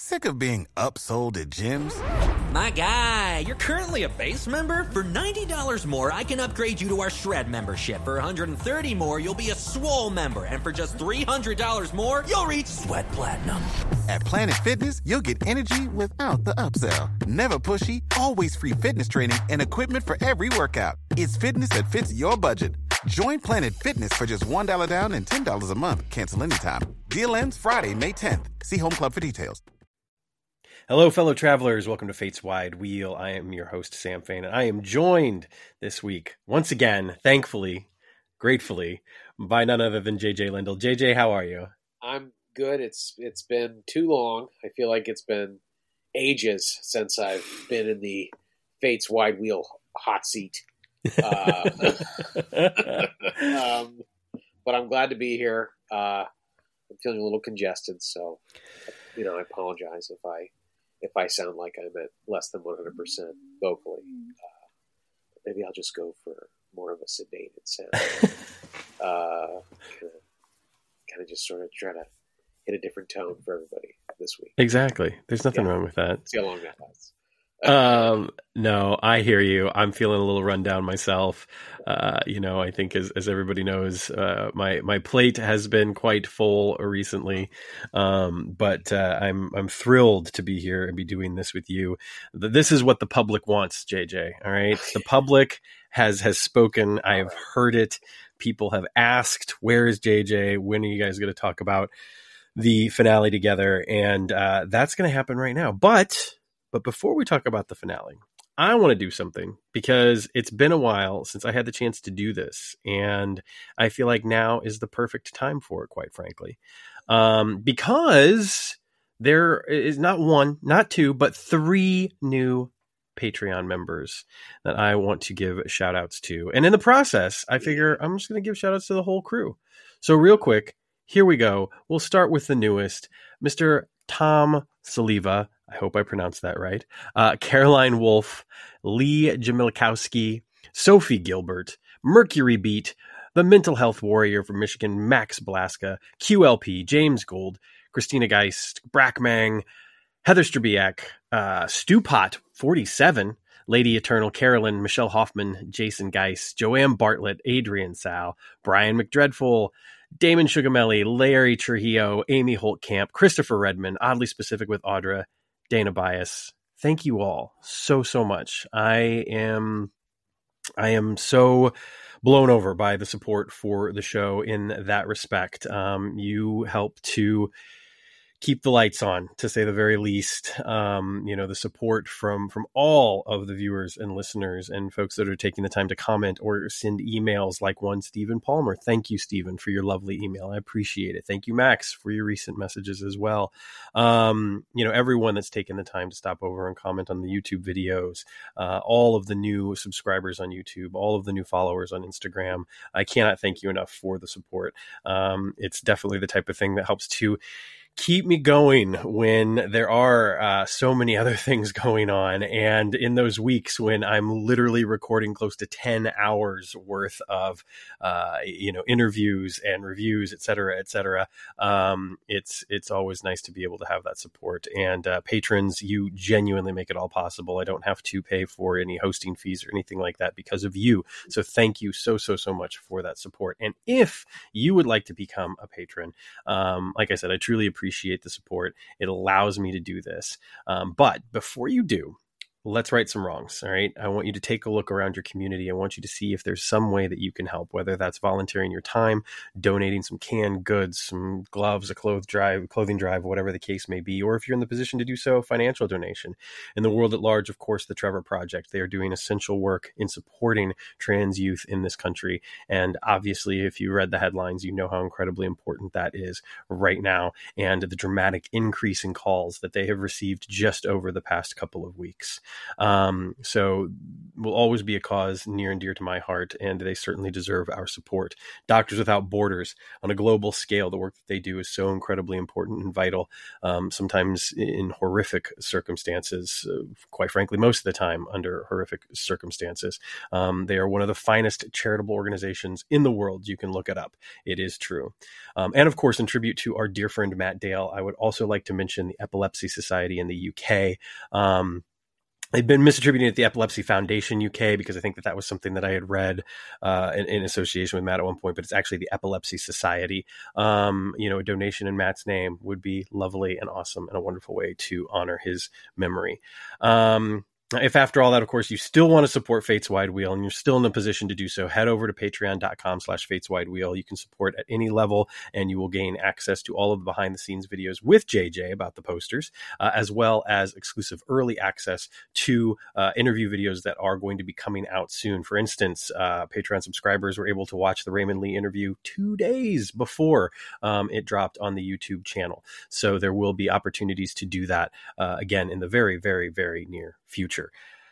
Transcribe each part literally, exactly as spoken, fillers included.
Sick of being upsold at gyms? My guy, you're currently a base member? For ninety dollars more, I can upgrade you to our Shred membership. For one hundred thirty dollars more, you'll be a Swole member. And for just three hundred dollars more, you'll reach Sweat Platinum. At Planet Fitness, you'll get energy without the upsell. Never pushy, always free fitness training and equipment for every workout. It's fitness that fits your budget. Join Planet Fitness for just one dollar down and ten dollars a month. Cancel anytime. Deal ends Friday, May tenth. See Home Club for details. Hello, fellow travelers. Welcome to Fate's Wide Wheel. I am your host, Sam Fain, and I am joined this week, once again, thankfully, gratefully, by none other than J J Lindell. J J, how are you? I'm good. It's It's been too long. I feel like it's been ages since I've been in the Fate's Wide Wheel hot seat. Uh, um, but I'm glad to be here. Uh, I'm feeling a little congested, so, you know, I apologize if I if I sound like I'm at less than one hundred percent vocally. Uh, maybe I'll just go for more of a sedated sound. uh, kind of just sort of try to hit a different tone for everybody this week. Exactly. There's nothing yeah. wrong with that. See how long that lasts. um, no, I hear you. I'm feeling a little run down myself. Uh, you know, I think as, as everybody knows, uh, my, my plate has been quite full recently. Um, but, uh, I'm, I'm thrilled to be here and be doing this with you. This is what the public wants, J J. All right. The public has, has spoken. I have heard it. People have asked, where is J J? When are you guys going to talk about the finale together? And, uh, that's going to happen right now. But, But before we talk about the finale, I want to do something because it's been a while since I had the chance to do this. And I feel like now is the perfect time for it, quite frankly. Um, because there is not one, not two, but three new Patreon members that I want to give shout outs to. And in the process, I figure I'm just going to give shout outs to the whole crew. So real quick, here we go. We'll start with the newest, Mister Tom Saliva. I hope I pronounced that right. Uh, Caroline Wolf, Lee Jamilkowski, Sophie Gilbert, Mercury Beat, the Mental Health Warrior from Michigan, Max Blaska, Q L P, James Gold, Christina Geist, Brackmang, Heather Strabiak, uh, Stewpot forty-seven, Lady Eternal, Carolyn, Michelle Hoffman, Jason Geist, Joanne Bartlett, Adrian Sal, Brian McDreadful, Damon Sugamelli, Larry Trujillo, Amy Holtkamp, Christopher Redmond, Oddly Specific with Audra, Dana Bias. Thank you all so, so much. I am, I am so blown over by the support for the show in that respect. Um, you help to keep the lights on, to say the very least. Um, you know, the support from from all of the viewers and listeners and folks that are taking the time to comment or send emails, like one Stephen Palmer. Thank you, Stephen, for your lovely email. I appreciate it. Thank you, Max, for your recent messages as well. Um, you know, everyone that's taken the time to stop over and comment on the YouTube videos, uh, all of the new subscribers on YouTube, all of the new followers on Instagram. I cannot thank you enough for the support. Um, it's definitely the type of thing that helps to keep me going when there are uh, so many other things going on. And in those weeks when I'm literally recording close to ten hours worth of, uh, you know, interviews and reviews, et cetera, et cetera, um, it's, it's always nice to be able to have that support. And uh, patrons, you genuinely make it all possible. I don't have to pay for any hosting fees or anything like that because of you. So thank you so, so, so much for that support. And if you would like to become a patron, um, like I said, I truly appreciate appreciate the support. It allows me to do this. Um, but before you do, let's right some wrongs. All right. I want you to take a look around your community. I want you to see if there's some way that you can help, whether that's volunteering your time, donating some canned goods, some gloves, a clothes drive, clothing drive, whatever the case may be, or if you're in the position to do so, financial donation. In the world at large, of course, the Trevor Project, they are doing essential work in supporting trans youth in this country. And obviously, if you read the headlines, you know how incredibly important that is right now, and the dramatic increase in calls that they have received just over the past couple of weeks. Um, so will always be a cause near and dear to my heart, and they certainly deserve our support. Doctors Without Borders, on a global scale, the work that they do is so incredibly important and vital, um, sometimes in horrific circumstances, uh, quite frankly, most of the time under horrific circumstances. Um, they are one of the finest charitable organizations in the world. You can look it up. It is true. Um, and of course, in tribute to our dear friend Matt Dale, I would also like to mention the Epilepsy Society in the U K. Um, They've been misattributing it to the Epilepsy Foundation U K because I think that that was something that I had read uh, in, in association with Matt at one point, but it's actually the Epilepsy Society. Um, you know, a donation in Matt's name would be lovely and awesome and a wonderful way to honor his memory. Um, If after all that, of course, you still want to support Fates Wide Wheel and you're still in the position to do so, head over to patreon.com slash Fates Wide Wheel. You can support at any level and you will gain access to all of the behind the scenes videos with J J about the posters, uh, as well as exclusive early access to uh, interview videos that are going to be coming out soon. For instance, uh, Patreon subscribers were able to watch the Raymond Lee interview two days before um, it dropped on the YouTube channel. So there will be opportunities to do that uh, again in the very, very, very near future.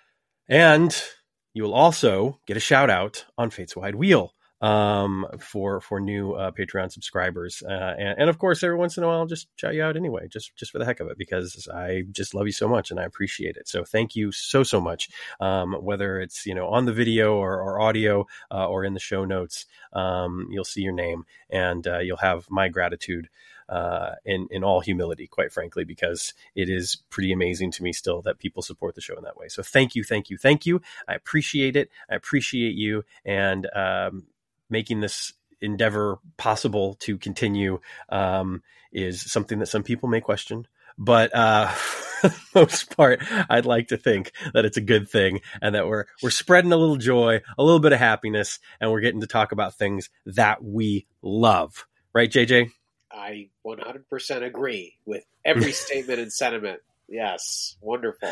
And you will also get a shout out on Fates Wide Wheel um, for for new uh, Patreon subscribers. Uh, and, and of course, every once in a while, I'll just shout you out anyway, just, just for the heck of it, because I just love you so much and I appreciate it. So thank you so, so much. Um, whether it's, you know, on the video or, or audio uh, or in the show notes, um, you'll see your name and uh, you'll have my gratitude Uh, in, in all humility, quite frankly, because it is pretty amazing to me still that people support the show in that way. So thank you, thank you, thank you. I appreciate it. I appreciate you and um, making this endeavor possible to continue um, is something that some people may question. But uh, for the most part, I'd like to think that it's a good thing and that we're we're spreading a little joy, a little bit of happiness, and we're getting to talk about things that we love. Right, J J? I one hundred percent agree with every statement and sentiment. Yes, wonderful.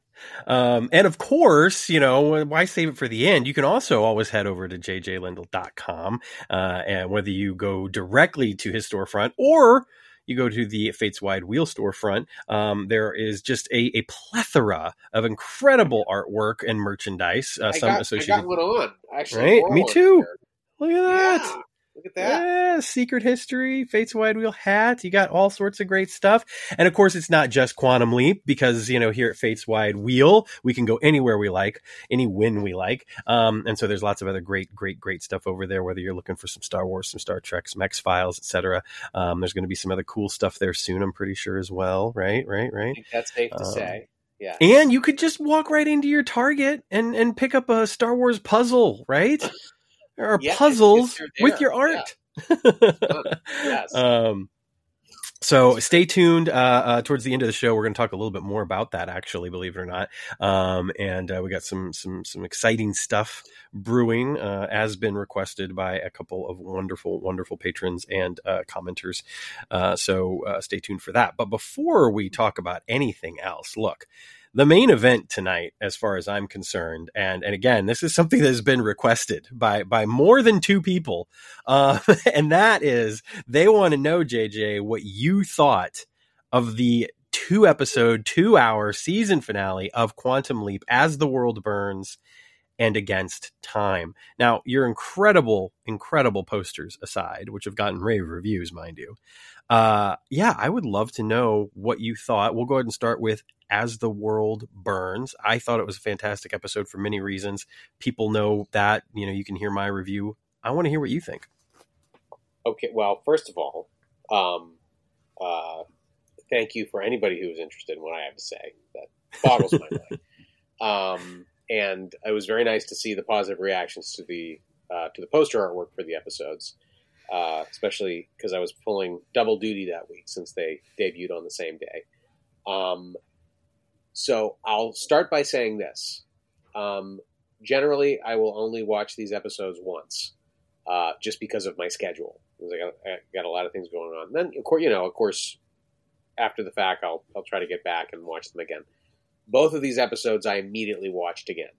Um, and of course, you know, why save it for the end? You can also always head over to j j lindell dot com, uh, and whether you go directly to his storefront or you go to the Fates Wide Wheel storefront, um, there is just a, a plethora of incredible artwork and merchandise. Uh, I, some got, associated, I got one on. Actually, right? Me too. Here. Look at that. Yeah. Look at that. Yeah, Secret History, Fates Wide Wheel hat. You got all sorts of great stuff. And of course, it's not just Quantum Leap because, you know, here at Fates Wide Wheel, we can go anywhere we like, any win we like. Um, and so there's lots of other great, great, great stuff over there, whether you're looking for some Star Wars, some Star Trek, some X-Files, et cetera. Um, there's going to be some other cool stuff there soon, I'm pretty sure as well. Right, right, right. I think that's safe to um, say. Yeah. And you could just walk right into your Target and, and pick up a Star Wars puzzle, right? There are yeah, puzzles there. with your art. Yeah. Yes. Um, so stay tuned. Uh, uh, towards the end of the show, we're going to talk a little bit more about that, actually, believe it or not. Um, and uh, we got some some some exciting stuff brewing, uh, as been requested by a couple of wonderful, wonderful patrons and uh, commenters. Uh, so uh, stay tuned for that. But before we talk about anything else, look. The main event tonight, as far as I'm concerned, and, and again, this is something that has been requested by, by more than two people, uh, and that is they want to know, J J, what you thought of the two-episode, two-hour season finale of Quantum Leap As the World Burns and Against Time. Now, your incredible, incredible posters aside, which have gotten rave reviews, mind you, uh, yeah, I would love to know what you thought. We'll go ahead and start with As the World Burns. I thought it was a fantastic episode for many reasons. People know that, you know, you can hear my review. I want to hear what you think. Okay, well, first of all, um, uh, thank you for anybody who is interested in what I have to say. That boggles my mind. Um, and it was very nice to see the positive reactions to the uh, to the poster artwork for the episodes, uh, especially because I was pulling double duty that week since they debuted on the same day. Um, so I'll start by saying this. Um, generally, I will only watch these episodes once, uh, just because of my schedule. Because I got, I got a lot of things going on. And then, of course, you know, of course, after the fact, I'll I'll try to get back and watch them again. Both of these episodes I immediately watched again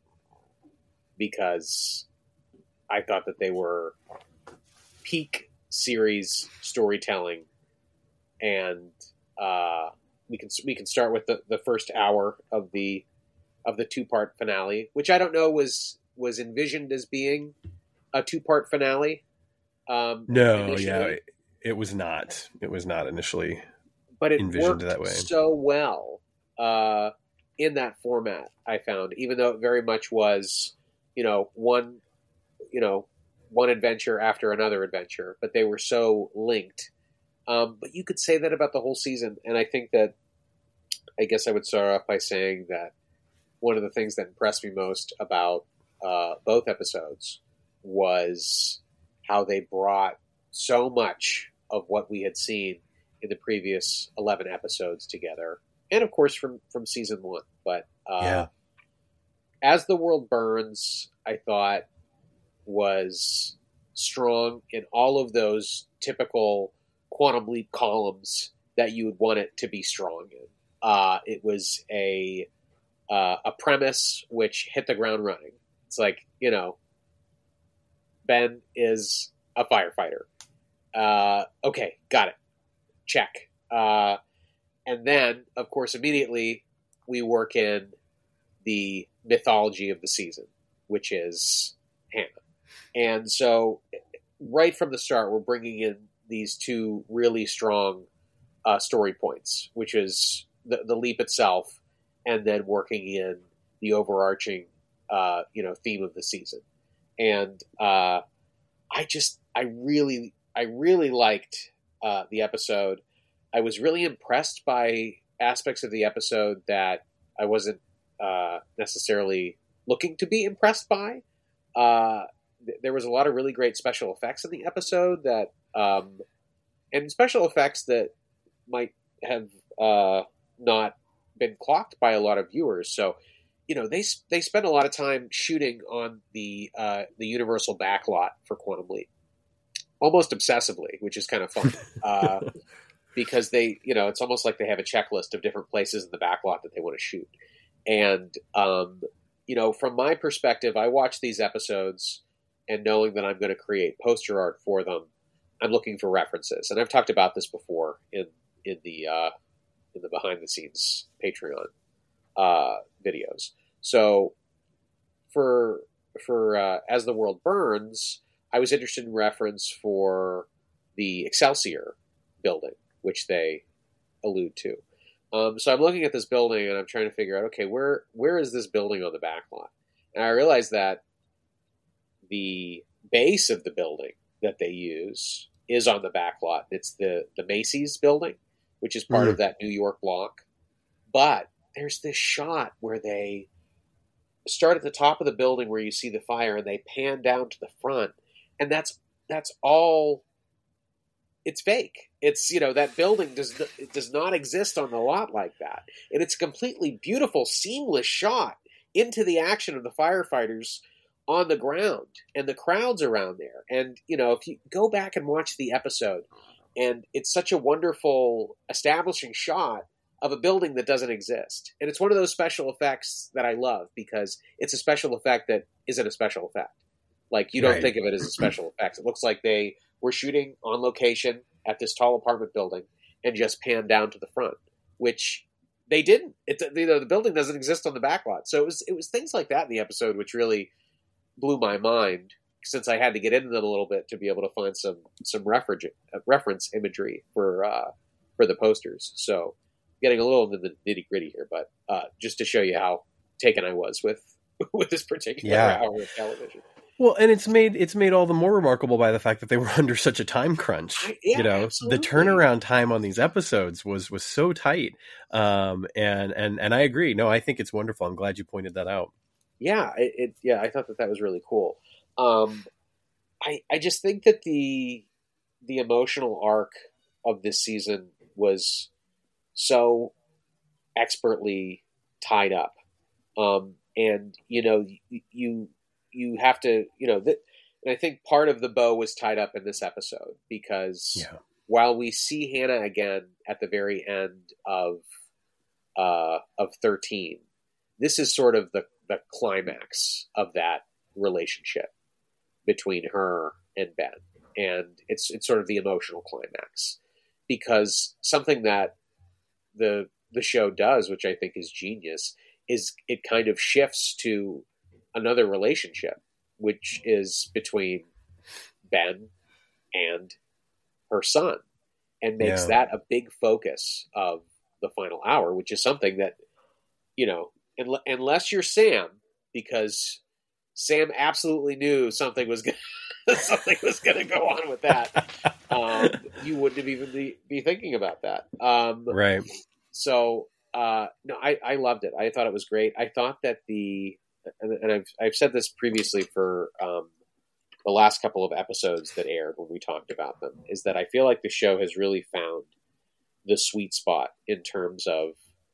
because I thought that they were peak series storytelling, and uh, we can we can start with the, the first hour of the of the two part finale, which I don't know was was envisioned as being a two part finale. Um, no, initially. yeah, it, it was not. It was not initially, but it envisioned worked that way. so well uh, in that format. I found, even though it very much was, you know, one, you know, one adventure after another adventure, but they were so linked. Um, but you could say that about the whole season, and I think that, I guess I would start off by saying that one of the things that impressed me most about uh, both episodes was how they brought so much of what we had seen in the previous eleven episodes together. And of course from, from season one. But uh, yeah. As the World Burns, I thought was strong in all of those typical Quantum Leap columns that you would want it to be strong in. Uh, it was a uh, a premise which hit the ground running. It's like, you know, Ben is a firefighter. Uh, okay, got it. Check. Uh, and then, of course, immediately we work in the mythology of the season, which is Hannah. And so right from the start, we're bringing in these two really strong uh, story points, which is the, the leap itself, and then working in the overarching, uh, you know, theme of the season. And uh, I just, I really, I really liked uh, the episode. I was really impressed by aspects of the episode that I wasn't uh, necessarily looking to be impressed by. Uh, th- there was a lot of really great special effects in the episode that, um, and special effects that might have uh, not been clocked by a lot of viewers. So, you know, they they spend a lot of time shooting on the uh, the Universal backlot for Quantum Leap, almost obsessively, which is kind of fun. uh, because they, you know, it's almost like they have a checklist of different places in the backlot that they want to shoot. And, um, you know, from my perspective, I watch these episodes and knowing that I'm going to create poster art for them, I'm looking for references. And I've talked about this before in, in the, uh, in the behind the scenes Patreon, uh, videos. So for, for, uh, As the World Burns, I was interested in reference for the Excelsior building, which they allude to. Um, so I'm looking at this building and I'm trying to figure out, okay, where where is this building on the backlot? And I realized that the base of the building that they use is on the backlot. It's the, the Macy's building, which is part mm-hmm. of that New York block. But there's this shot where they start at the top of the building where you see the fire and they pan down to the front. And that's that's all... It's fake. It's, you know, that building does it does not exist on the lot like that. And it's a completely beautiful, seamless shot into the action of the firefighters on the ground and the crowds around there. And, you know, if you go back and watch the episode, and it's such a wonderful establishing shot of a building that doesn't exist. And it's one of those special effects that I love because it's a special effect that isn't a special effect. Like, you don't right. think of it as a special effect. It looks like they were shooting on location at this tall apartment building and just panned down to the front, which they didn't. It, you know, the building doesn't exist on the backlot. So it was it was things like that in the episode which really blew my mind, since I had to get into them a little bit to be able to find some some reference reference imagery for uh, for the posters. So getting a little into the nitty gritty here, but uh, just to show you how taken I was with with this particular yeah. hour of television. Well, and it's made it's made all the more remarkable by the fact that they were under such a time crunch. I, yeah, you know, absolutely. The turnaround time on these episodes was was so tight. Um, and and and I agree. No, I think it's wonderful. I'm glad you pointed that out. Yeah, it, it yeah, I thought that that was really cool. Um, I I just think that the the emotional arc of this season was so expertly tied up. Um, and you know, you. you You have to, you know, th- and I think part of the bow was tied up in this episode because yeah. while we see Hannah again at the very end of uh, of thirteen, this is sort of the, the climax of that relationship between her and Ben, and it's it's sort of the emotional climax because something that the the show does, which I think is genius, is it kind of shifts to another relationship, which is between Ben and her son, and makes Yeah. that a big focus of the final hour, which is something that, you know, unle- unless you're Sam, because Sam absolutely knew something was going something was going to go on with that. Um, you wouldn't have even be, be thinking about that. Um, Right. So, uh, no, I, I loved it. I thought it was great. I thought that the, and, and I've, I've said this previously for, um, the last couple of episodes that aired when we talked about them, is that I feel like the show has really found the sweet spot in terms of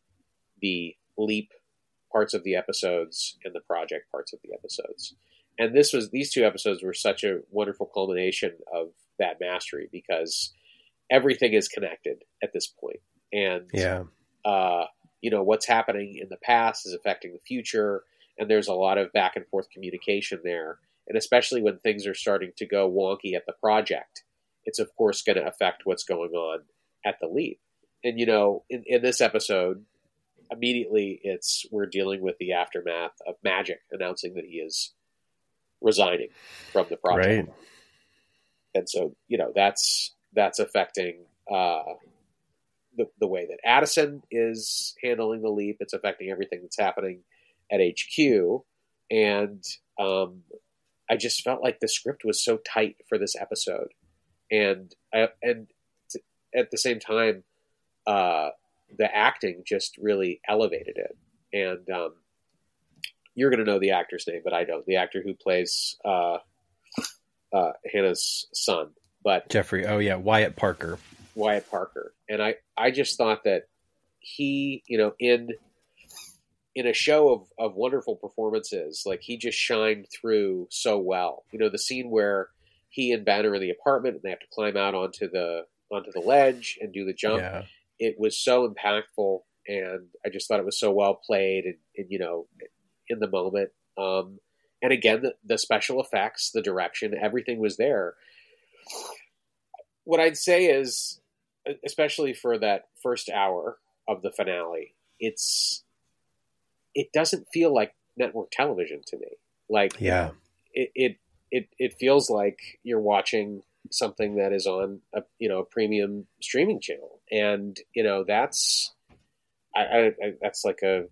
the leap parts of the episodes and the project parts of the episodes. And this was, these two episodes were such a wonderful culmination of that mastery, because everything is connected at this point. And, Yeah. uh, you know, what's happening in the past is affecting the future. And there's a lot of back and forth communication there. And especially when things are starting to go wonky at the project, it's of course going to affect what's going on at the leap. And, you know, in, in this episode, immediately it's, we're dealing with the aftermath of Magic announcing that he is resigning from the project. Right. And so, you know, that's, that's affecting, uh, the, the way that Addison is handling the leap. It's affecting everything that's happening at H Q. And, um, I just felt like the script was so tight for this episode. And, I, and t- at the same time, uh, the acting just really elevated it. And, um, you're going to know the actor's name, but I don't. The actor who plays uh, uh, Hannah's son, but Jeffrey. Oh yeah, Wyatt Parker. Wyatt Parker, and I, I just thought that he, you know, in in a show of, of wonderful performances, like he just shined through so well. You know, the scene where he and Ben are in the apartment and they have to climb out onto the onto the ledge and do the jump. Yeah. It was so impactful, and I just thought it was so well played, and, and you know. in the moment. Um, and again, the, the special effects, the direction, everything was there. What I'd say is, especially for that first hour of the finale, it's, it doesn't feel like network television to me. Like, Yeah. it, it, it, it feels like you're watching something that is on a, you know, a premium streaming channel. And, you know, that's, I, I, I that's like a,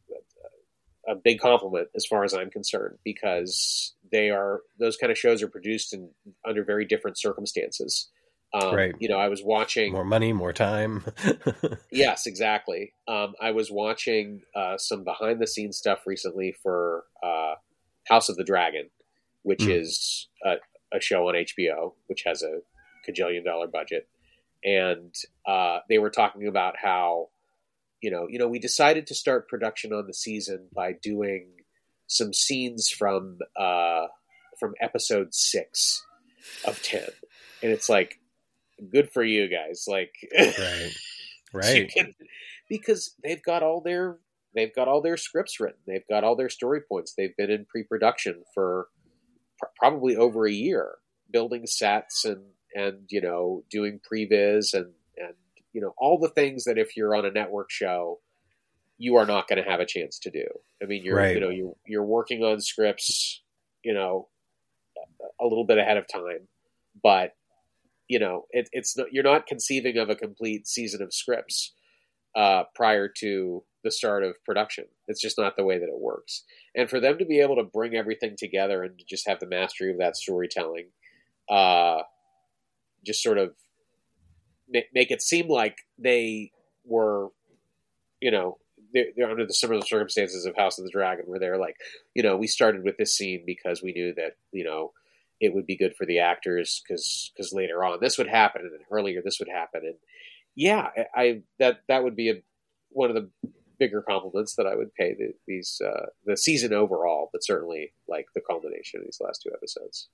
a big compliment as far as I'm concerned, because they are, those kind of shows are produced in under very different circumstances. Um, Right. You know, I was watching More money, more time. Yes, exactly. Um, I was watching uh, some behind the scenes stuff recently for uh, House of the Dragon, which Mm. is a, a show on H B O, which has a cajillion dollar budget. And uh, they were talking about how, you know, you know, we decided to start production on the season by doing some scenes from uh, from episode six of ten, and it's like, good for you guys, like, Right. Right. you can- because they've got all their they've got all their scripts written, they've got all their story points, they've been in pre-production for pr- probably over a year, building sets and and you know doing previs and and. You know, all the things that if you're on a network show, you are not going to have a chance to do. I mean, you're, Right. you know, you're, you're working on scripts, you know, a little bit ahead of time, but you know, it, it's not, you're not conceiving of a complete season of scripts uh, prior to the start of production. It's just not the way that it works. And for them to be able to bring everything together and to just have the mastery of that storytelling, uh, just sort of make it seem like they were, you know, they're, they're under the similar circumstances of House of the Dragon, where they're like, you know, we started with this scene because we knew that, you know, it would be good for the actors because because later on this would happen, and then earlier this would happen, and yeah, I, I that that would be a, one of the bigger compliments that I would pay the, these uh, the season overall, but certainly like the culmination of these last two episodes.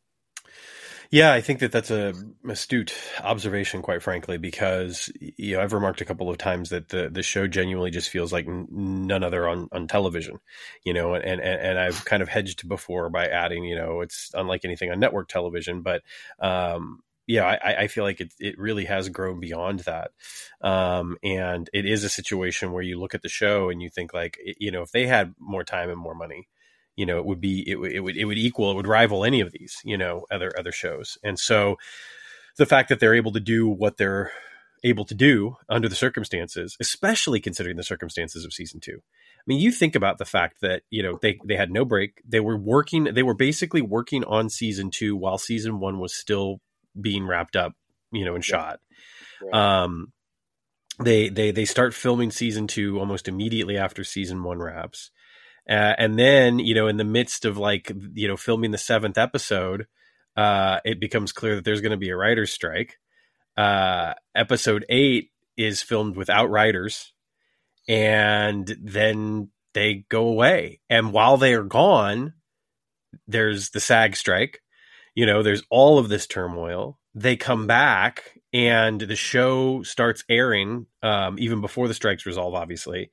Yeah, I think that that's a astute observation, quite frankly, because, you know, I've remarked a couple of times that the, the show genuinely just feels like n- none other on, on television, you know, and, and, and I've kind of hedged before by adding, you know, it's unlike anything on network television, but, um, yeah, I, I feel like it it really has grown beyond that, um, and it is a situation where you look at the show and you think like, you know, if they had more time and more money, you know, it would be it, would it would it would equal it would rival any of these, you know, other other shows. And so the fact that they're able to do what they're able to do under the circumstances, especially considering the circumstances of season two. I mean, you think about the fact that, you know, they, they had no break. They were working, they were basically working on season two while season one was still being wrapped up, you know, and shot. Right. Um, they, they, they start filming season two almost immediately after season one wraps. Uh, and then, you know, in the midst of like, you know, filming the seventh episode, uh, it becomes clear that there's going to be a writer's strike. Uh, episode eight is filmed without writers, and then they go away. And while they are gone, there's the SAG strike. You know, there's all of this turmoil. They come back, and the show starts airing, um, even before the strikes resolve, obviously.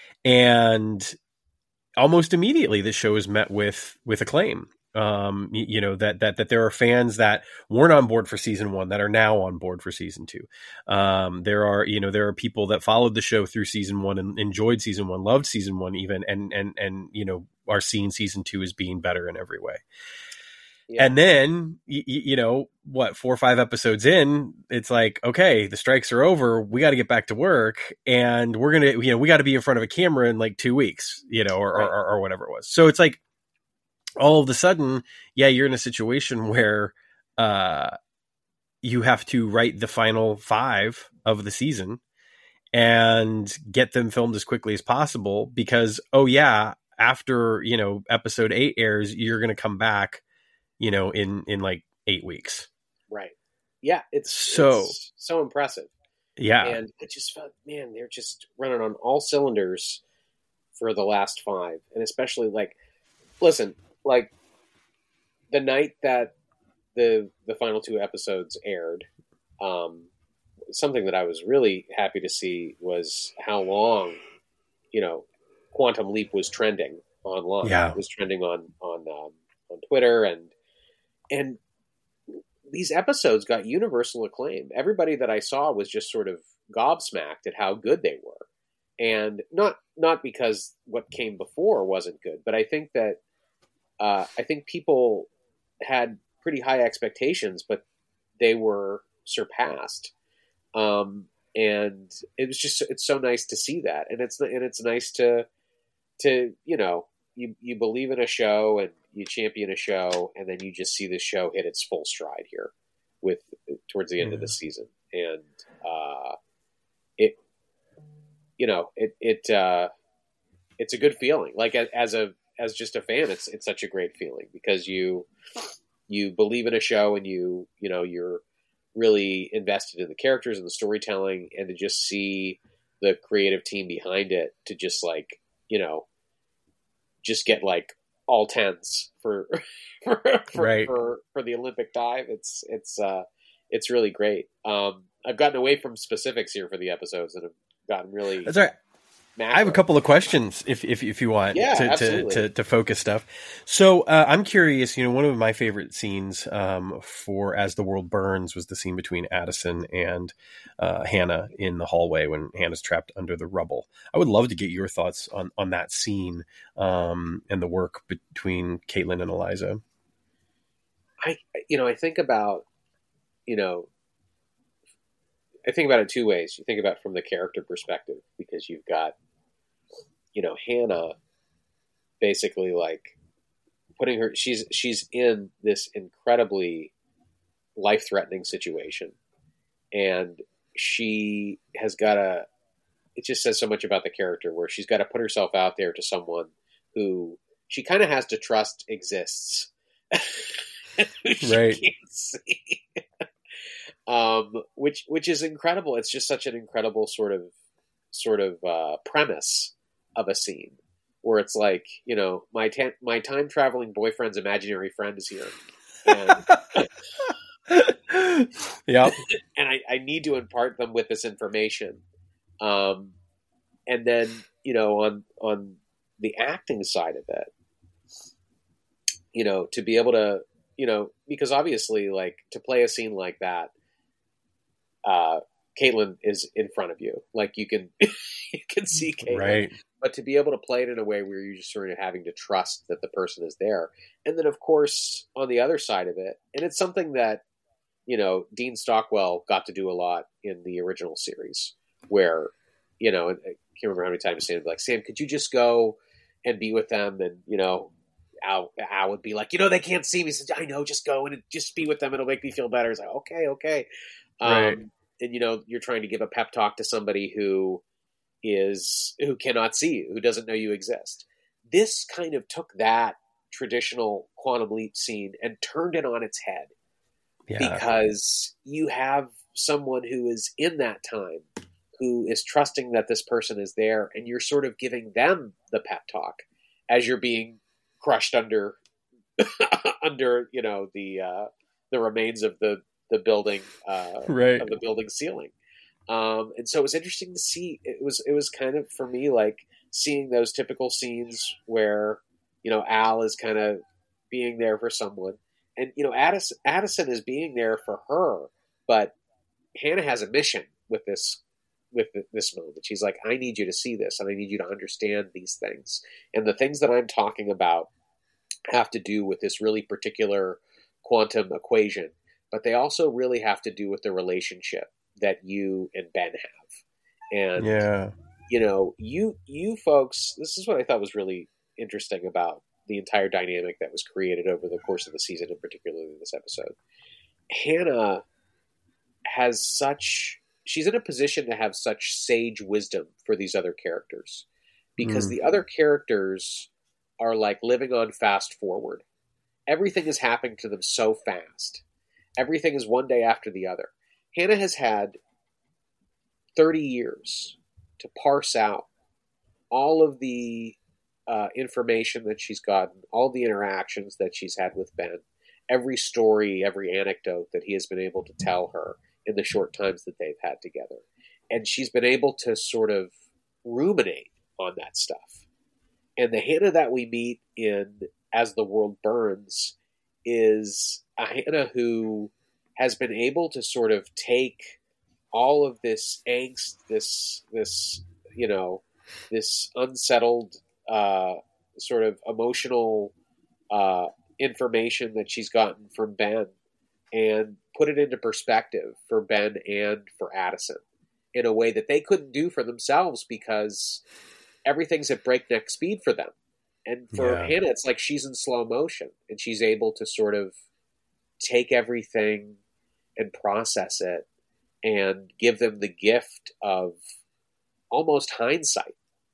And almost immediately, the show is met with with acclaim. Um, you, you know, that, that, that there are fans that weren't on board for season one that are now on board for season two. Um, there are, you know, there are people that followed the show through season one and enjoyed season one, loved season one even, and, and, and, you know, are seeing season two as being better in every way. Yeah. And then, you, you know, what, four or five episodes in, it's like, okay, the strikes are over. We got to get back to work, and we're going to, you know, we got to be in front of a camera in like two weeks, you know, or, right. or, or whatever it was. So it's like, all of a sudden, yeah, you're in a situation where uh, you have to write the final five of the season and get them filmed as quickly as possible because, oh yeah, after, you know, episode eight airs, you're going to come back, you know, in, in like eight weeks. Right. Yeah. It's so, it's so impressive. Yeah. And it just felt, man, they're just running on all cylinders for the last five. And especially like, listen, like the night that the the final two episodes aired, um, something that I was really happy to see was how long, you know, Quantum Leap was trending online. Yeah. It was trending on on um, on Twitter, and and these episodes got universal acclaim. Everybody that I saw was just sort of gobsmacked at how good they were, and not not because what came before wasn't good, but I think that. Uh, I think people had pretty high expectations, but they were surpassed. Um, and it was just, it's so nice to see that. And it's, and it's nice to, to, you know, you, you believe in a show and you champion a show, and then you just see the show hit its full stride here with towards the end mm. of the season. And, uh, it, you know, it, it, uh, it's a good feeling. Like as a, as just a fan, it's it's such a great feeling because you you believe in a show and you you know you're really invested in the characters and the storytelling, and to just see the creative team behind it to just like you know just get like all tens for for for, right. for for the Olympic dive. It's it's uh it's really great. Um, I've gotten away from specifics here for the episodes and have gotten really. That's all right. Macro. I have a couple of questions if if, if you want yeah, to, to, to, to focus stuff. So uh, I'm curious, you know, one of my favorite scenes um, for As the World Burns was the scene between Addison and uh, Hannah in the hallway when Hannah's trapped under the rubble. I would love to get your thoughts on, on that scene um, and the work between Caitlin and Eliza. I, you know, I think about, you know, I think about it two ways. You think about it from the character perspective because you've got, you know, Hannah basically like putting her, she's, she's in this incredibly life-threatening situation. And she has got to, it just says so much about the character where she's got to put herself out there to someone who she kind of has to trust exists. Right. Can't see. um, which, which is incredible. It's just such an incredible sort of, sort of, uh, premise of a scene where it's like, you know, my ta- my time traveling boyfriend's imaginary friend is here. And, yeah. And I, I need to impart them with this information. Um, and then, you know, on, on the acting side of it, you know, to be able to, you know, because obviously, like, to play a scene like that, uh, Caitlin is in front of you. Like, you can you can see Caitlin. Right. But to be able to play it in a way where you're just sort of having to trust that the person is there. And then, of course, on the other side of it, and it's something that, you know, Dean Stockwell got to do a lot in the original series where, you know, I can't remember how many times Sam would be like, Sam, could you just go and be with them? And, you know, Al, Al would be like, you know, they can't see me. He said, I know, just go and just be with them. It'll make me feel better. It's like, okay, okay. Right. Um, and, you know, you're trying to give a pep talk to somebody who is, who cannot see you, who doesn't know you exist. This kind of took that traditional Quantum Leap scene and turned it on its head. Yeah. Because you have someone who is in that time, who is trusting that this person is there, and you're sort of giving them the pep talk as you're being crushed under, under, you know, the, uh, the remains of the, the building, uh, right. of the building ceiling. Um, and so it was interesting to see, it was, it was kind of, for me, like seeing those typical scenes where, you know, Al is kind of being there for someone, and, you know, Addison, Addison is being there for her, but Hannah has a mission with this, with this moment. She's like, I need you to see this, and I need you to understand these things. And the things that I'm talking about have to do with this really particular quantum equation, but they also really have to do with the relationship that you and Ben have. And, yeah. you know, you, you folks, this is what I thought was really interesting about the entire dynamic that was created over the course of the season, and particularly this episode. Hannah has such, she's in a position to have such sage wisdom for these other characters, because mm. the other characters are like living on fast forward. Everything is happening to them so fast. Everything is one day after the other. Hannah has had thirty years to parse out all of the uh, information that she's gotten, all the interactions that she's had with Ben, every story, every anecdote that he has been able to tell her in the short times that they've had together. And she's been able to sort of ruminate on that stuff. And the Hannah that we meet in As the World Burns is a Hannah who has been able to sort of take all of this angst, this, this, you know, this unsettled uh, sort of emotional uh, information that she's gotten from Ben, and put it into perspective for Ben and for Addison in a way that they couldn't do for themselves, because everything's at breakneck speed for them. And for yeah. Hannah, it's like she's in slow motion, and she's able to sort of take everything and process it and give them the gift of almost hindsight.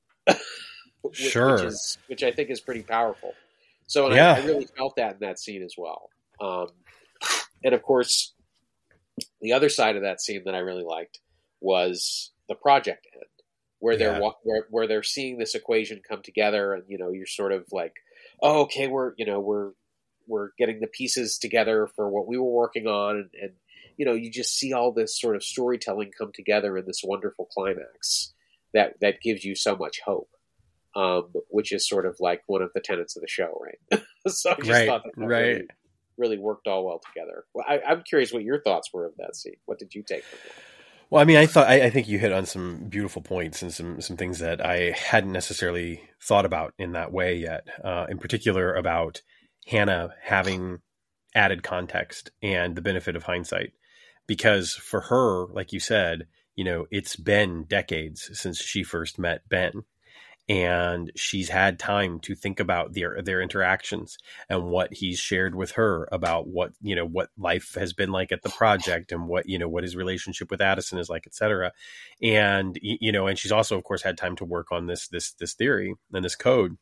which, sure. Which, is, which I think is pretty powerful. So and yeah. I, I really felt that in that scene as well. Um, and of course, the other side of that scene that I really liked was the project end, where they're yeah. where, where they're seeing this equation come together, and you know, you're sort of like, oh, okay, we're you know we're we're getting the pieces together for what we were working on, and, and you know, you just see all this sort of storytelling come together in this wonderful climax that that gives you so much hope, um, which is sort of like one of the tenets of the show, right? So I just right, thought that, that right. really, really worked all well together. Well, I, I'm curious what your thoughts were of that scene. What did you take from that? Well, I mean, I thought I, I think you hit on some beautiful points and some some things that I hadn't necessarily thought about in that way yet. Uh, in particular, about Hannah having added context and the benefit of hindsight, because for her, like you said, you know, it's been decades since she first met Ben, and she's had time to think about their their interactions and what he's shared with her about what, you know, what life has been like at the project, and what, you know, what his relationship with Addison is like, et cetera. And, you know, and she's also, of course, had time to work on this, this, this theory and this code.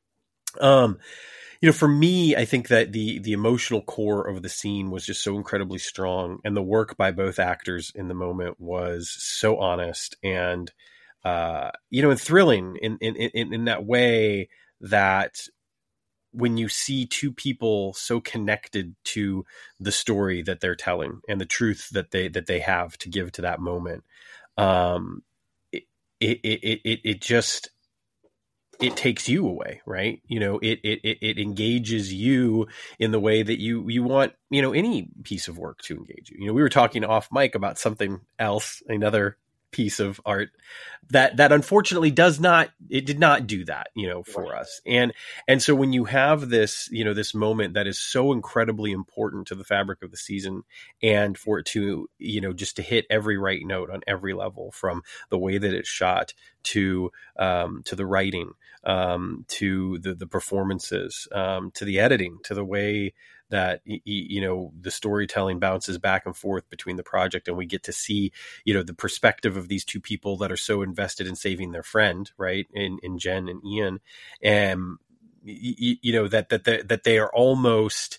Um, you know, for me, I think that the, the emotional core of the scene was just so incredibly strong, and the work by both actors in the moment was so honest and, Uh, you know, and thrilling in, in, in, in that way, that when you see two people so connected to the story that they're telling and the truth that they, that they have to give to that moment, um, it, it, it, it, it just, it takes you away, right? You know, it, it, it, it engages you in the way that you, you want, you know, any piece of work to engage you. You know, we were talking off mic about something else, another piece of art that, that unfortunately does not, it did not do that, you know, for Right. us. And, and so when you have this, you know, this moment that is so incredibly important to the fabric of the season, and for it to, you know, just to hit every right note on every level, from the way that it's shot to, um, to the writing, um, to the, the performances, um, to the editing, to the way that, you know, the storytelling bounces back and forth between the project, and we get to see, you know, the perspective of these two people that are so invested in saving their friend, right, in, in Jen and Ian, and you, you know, that that they, that they are almost,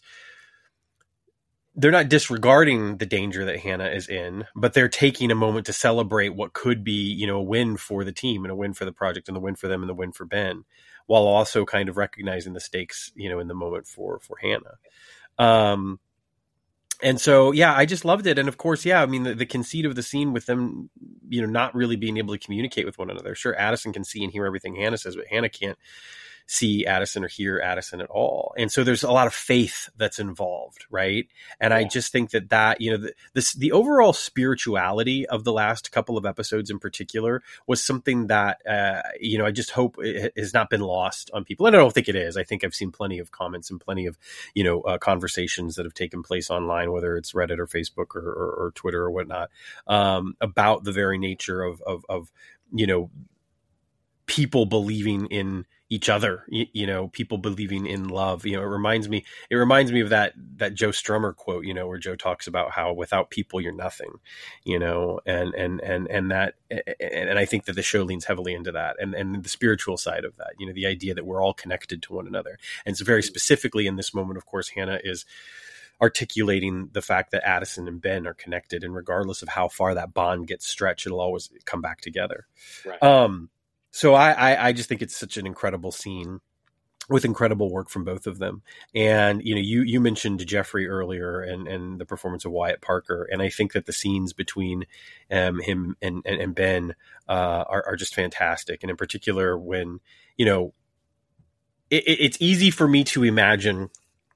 they're not disregarding the danger that Hannah is in, but they're taking a moment to celebrate what could be, you know, a win for the team and a win for the project and the win for them and the win for Ben, while also kind of recognizing the stakes, you know, in the moment for for Hannah. Um, and so, yeah, I just loved it. And of course, yeah, I mean, the, the conceit of the scene with them, you know, not really being able to communicate with one another. Sure, Addison can see and hear everything Hannah says, but Hannah can't see Addison or hear Addison at all. And so there's a lot of faith that's involved, right? And yeah. I just think that that, you know, the, this, the overall spirituality of the last couple of episodes in particular was something that, uh, you know, I just hope it has not been lost on people. And I don't think it is. I think I've seen plenty of comments and plenty of, you know, uh, conversations that have taken place online, whether it's Reddit or Facebook or, or, or Twitter or whatnot, um, about the very nature of, of, of, you know, people believing in each other, you, you know, people believing in love. You know, it reminds me, it reminds me of that, that Joe Strummer quote, you know, where Joe talks about how without people, you're nothing, you know, and, and, and, and that, and I think that the show leans heavily into that, and, and the spiritual side of that, you know, the idea that we're all connected to one another. And so very specifically in this moment, of course, Hannah is articulating the fact that Addison and Ben are connected, and regardless of how far that bond gets stretched, it'll always come back together. Right. Um, So I, I, I just think it's such an incredible scene with incredible work from both of them. And, you know, you, you mentioned Jeffrey earlier and, and the performance of Wyatt Parker. And I think that the scenes between um, him and, and, and Ben uh, are, are just fantastic. And in particular, when, you know, it, it's easy for me to imagine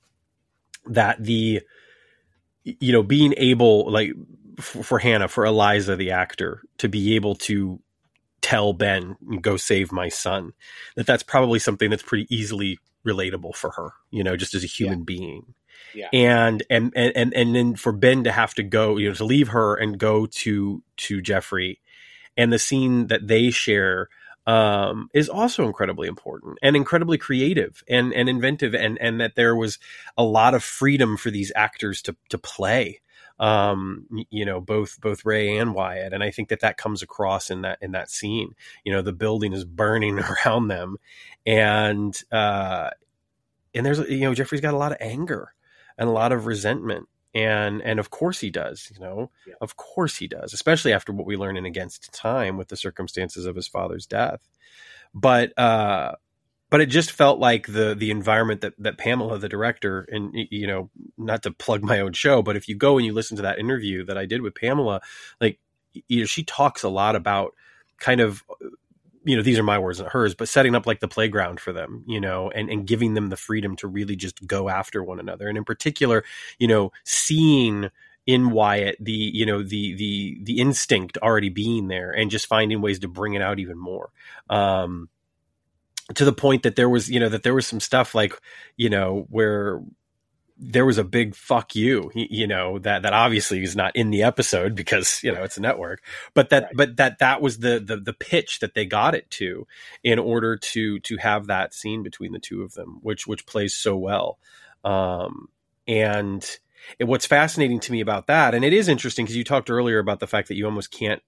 that the, you know, being able, like for, for Hannah, for Eliza, the actor, to be able to tell Ben, go save my son, that that's probably something that's pretty easily relatable for her, you know, just as a human yeah. being. Yeah. And, and, and, and then for Ben to have to go, you know, to leave her and go to, to Jeffrey, and the scene that they share, um, is also incredibly important and incredibly creative and, and inventive. And, and that there was a lot of freedom for these actors to, to play. Um, you know, both, both Ray and Wyatt. And I think that that comes across in that, in that scene. You know, the building is burning around them, and, uh, and there's, you know, Jeffrey's got a lot of anger and a lot of resentment. And, and of course he does, you know, yeah. of course he does, especially after what we learn in Against Time with the circumstances of his father's death. But, uh, But it just felt like the the environment that, that Pamela, the director, and, you know, not to plug my own show, but if you go and you listen to that interview that I did with Pamela, like, you know, she talks a lot about kind of, you know, these are my words, not hers, but setting up like the playground for them, you know, and, and giving them the freedom to really just go after one another. And in particular, you know, seeing in Wyatt the, you know, the the the instinct already being there and just finding ways to bring it out even more. Um to the point that there was, you know, that there was some stuff like, you know, where there was a big fuck you, you know, that, that obviously is not in the episode because, you know, it's a network, but that, right. but that, that was the, the, the pitch that they got it to in order to, to have that scene between the two of them, which, which plays so well. Um, and it, what's fascinating to me about that, and it is interesting because you talked earlier about the fact that you almost can't,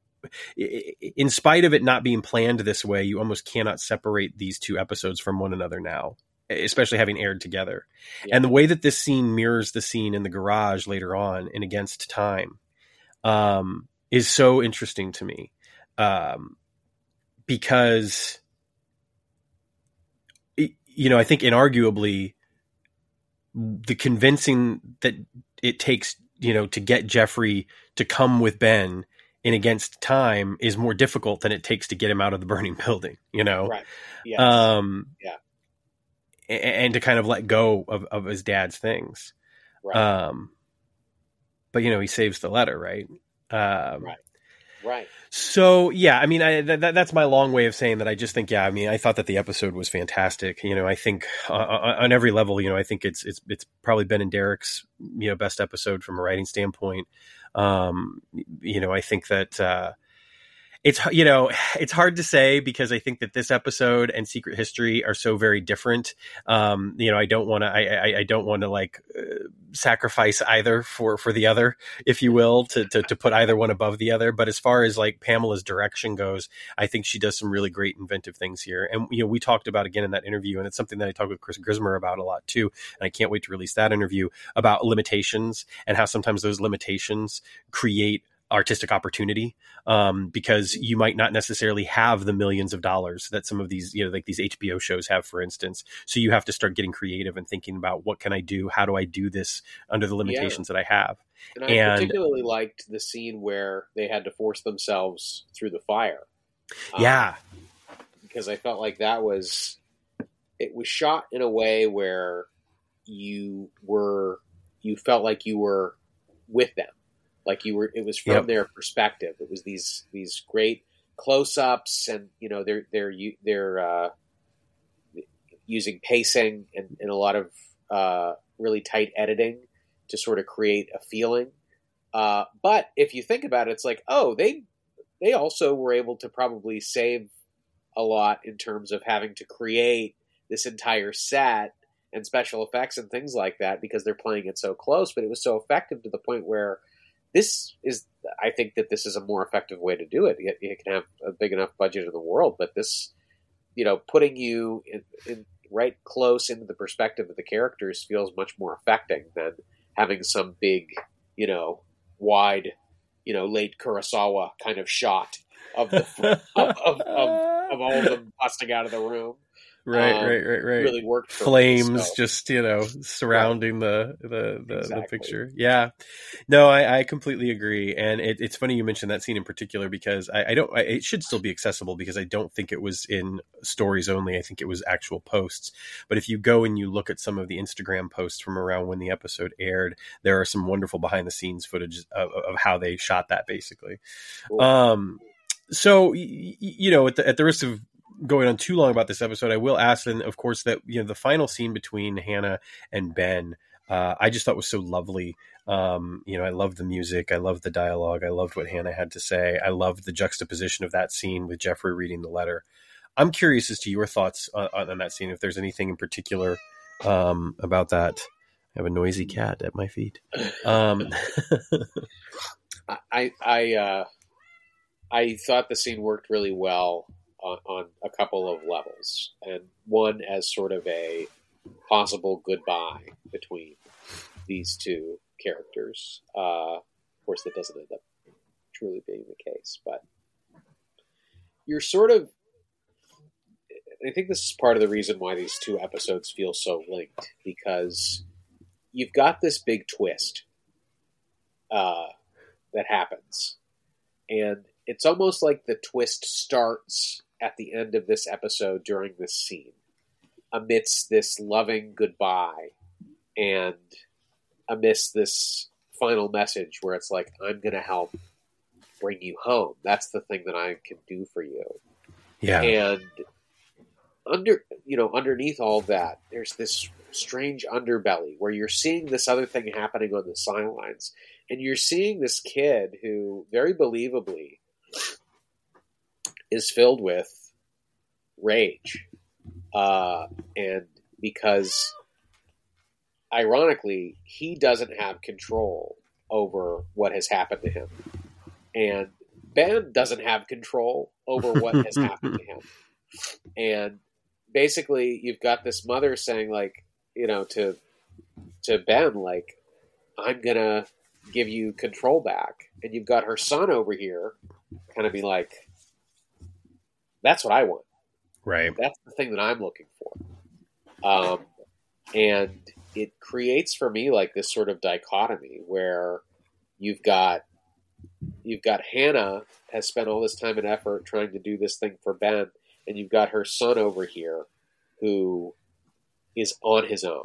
in spite of it not being planned this way, you almost cannot separate these two episodes from one another now, especially having aired together. Yeah. And the way that this scene mirrors the scene in the garage later on in Against Time um, is so interesting to me um, because, you know, I think inarguably the convincing that it takes, you know, to get Jeffrey to come with Ben in Against Time is more difficult than it takes to get him out of the burning building, you know? Right. Yes. Um, yeah. And, and to kind of let go of, of his dad's things. Right. Um, but, you know, he saves the letter, right? Um, right. Right. So, yeah, I mean, I, that, that's my long way of saying that I just think, yeah, I mean, I thought that the episode was fantastic. You know, I think uh, on every level, you know, I think it's, it's, it's probably Ben and Derek's, you know, best episode from a writing standpoint. Um, you know, I think that, uh, it's, you know, it's hard to say because I think that this episode and Secret History are so very different. Um, you know, I don't want to, I, I, I don't want to like uh, sacrifice either for, for the other, if you will, to, to, to put either one above the other. But as far as like Pamela's direction goes, I think she does some really great inventive things here. And, you know, we talked about again in that interview, and it's something that I talked with Chris Grismer about a lot too. And I can't wait to release that interview about limitations and how sometimes those limitations create artistic opportunity, um, because you might not necessarily have the millions of dollars that some of these, you know, like these H B O shows have, for instance. So you have to start getting creative and thinking about what can I do? How do I do this under the limitations yeah. that I have? And I and, particularly liked the scene where they had to force themselves through the fire. Yeah. Um, because I felt like that was, it was shot in a way where you were, you felt like you were with them. Like you were, it was from yep. their perspective. It was these these great close-ups, and you know they're they're they're uh, using pacing and, and a lot of uh, really tight editing to sort of create a feeling. Uh, but if you think about it, it's like, oh, they they also were able to probably save a lot in terms of having to create this entire set and special effects and things like that because they're playing it so close. But it was so effective to the point where this is, I think that this is a more effective way to do it. You, you can have a big enough budget in the world, but this, you know, putting you in, in right close into the perspective of the characters feels much more affecting than having some big, you know, wide, you know, late Kurosawa kind of shot of the of, of, of, of all of them busting out of the room. Right, um, right, right, right. Really worked for Flames me, so. just, you know, surrounding right. the, the, the, exactly. the picture. Yeah. No, I, I completely agree. And it, it's funny you mentioned that scene in particular because I, I don't, I, it should still be accessible because I don't think it was in stories only. I think it was actual posts. But if you go and you look at some of the Instagram posts from around when the episode aired, there are some wonderful behind the scenes footage of, of how they shot that basically. Cool. Um, so, y- you know, at the, at the risk of going on too long about this episode, I will ask then, of course, that, you know, the final scene between Hannah and Ben, uh, I just thought was so lovely. Um, you know, I loved the music. I loved the dialogue. I loved what Hannah had to say. I loved the juxtaposition of that scene with Jeffrey reading the letter. I'm curious as to your thoughts on, on that scene, if there's anything in particular um, about that. I have a noisy cat at my feet. Um, I, I, uh, I thought the scene worked really well on, on a couple of levels, and one as sort of a possible goodbye between these two characters. Uh, of course, that doesn't end up truly being the case, but you're sort of, I think this is part of the reason why these two episodes feel so linked, because you've got this big twist uh, that happens, and it's almost like the twist starts at the end of this episode during this scene, amidst this loving goodbye and amidst this final message where it's like, I'm going to help bring you home. That's the thing that I can do for you. Yeah. And under, you know, underneath all that, there's this strange underbelly where you're seeing this other thing happening on the sidelines, and you're seeing this kid who very believably is filled with rage. Uh, and because, ironically, he doesn't have control over what has happened to him. And Ben doesn't have control over what has happened to him. And basically, you've got this mother saying, like, you know, to to Ben, like, I'm going to give you control back. And you've got her son over here kind of be like, that's what I want. Right. That's the thing that I'm looking for. Um, and it creates for me like this sort of dichotomy where you've got you've got Hannah has spent all this time and effort trying to do this thing for Ben, and you've got her son over here who is on his own.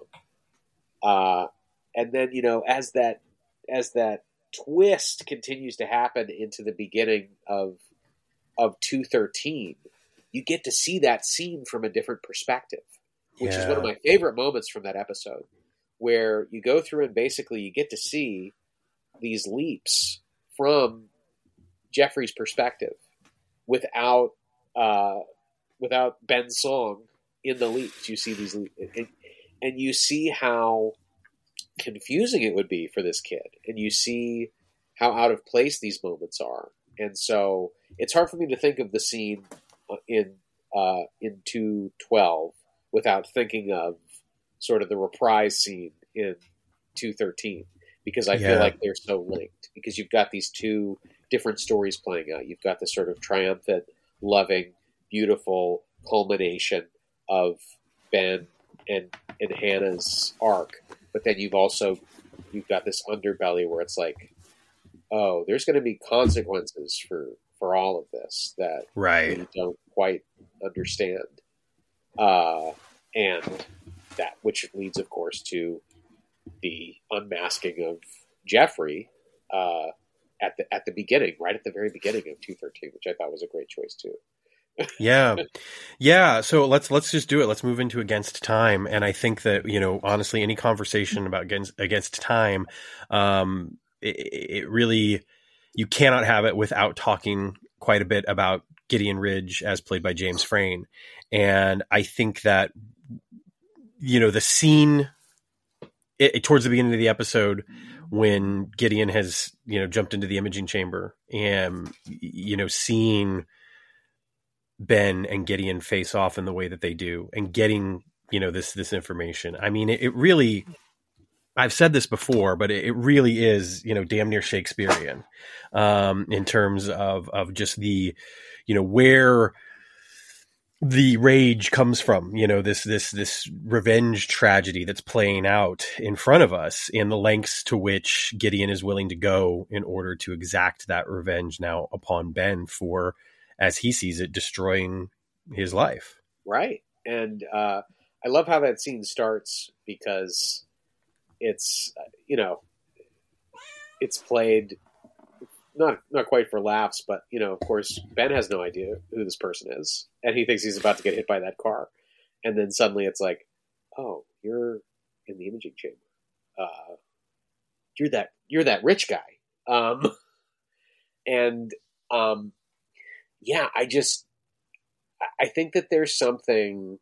Uh, and then, you know, as that as that twist continues to happen into the beginning of of two thirteen, you get to see that scene from a different perspective, which yeah. is one of my favorite moments from that episode, where you go through and basically you get to see these leaps from Jeffrey's perspective without uh, without Ben's song in the leaps. You see these leaps, and, and you see how confusing it would be for this kid, and you see how out of place these moments are. And so it's hard for me to think of the scene in uh, in two twelve without thinking of sort of the reprise scene in two thirteen, because I yeah. feel like they're so linked, because you've got these two different stories playing out. You've got this sort of triumphant, loving, beautiful culmination of Ben and, and Hannah's arc, but then you've also you've got this underbelly where it's like, oh, there's going to be consequences for, for all of this that right. we don't quite understand. Uh, and that, which leads, of course, to the unmasking of Jeffrey uh, at the at the beginning, right at the very beginning of two thirteen, which I thought was a great choice too. yeah. Yeah. So let's, let's just do it. Let's move into Against Time. And I think that, you know, honestly, any conversation about Against, against Time, um, it, it really, you cannot have it without talking quite a bit about Gideon Ridge as played by James Frain. And I think that, you know, the scene it, it, towards the beginning of the episode when Gideon has, you know, jumped into the imaging chamber and, you know, seeing Ben and Gideon face off in the way that they do and getting, you know, this, this information. I mean, it, it really, I've said this before, but it, it really is, you know, damn near Shakespearean, um, in terms of, of just the, you know, where the rage comes from, you know, this, this, this revenge tragedy that's playing out in front of us, and the lengths to which Gideon is willing to go in order to exact that revenge now upon Ben for, as he sees it, destroying his life. Right. And uh, I love how that scene starts, because it's, you know, it's played not not quite for laughs, but, you know, of course, Ben has no idea who this person is, and he thinks he's about to get hit by that car. And then suddenly it's like, oh, you're in the imaging chamber. Uh, you're that you're that rich guy. Um, and um, yeah, I just I think that there's something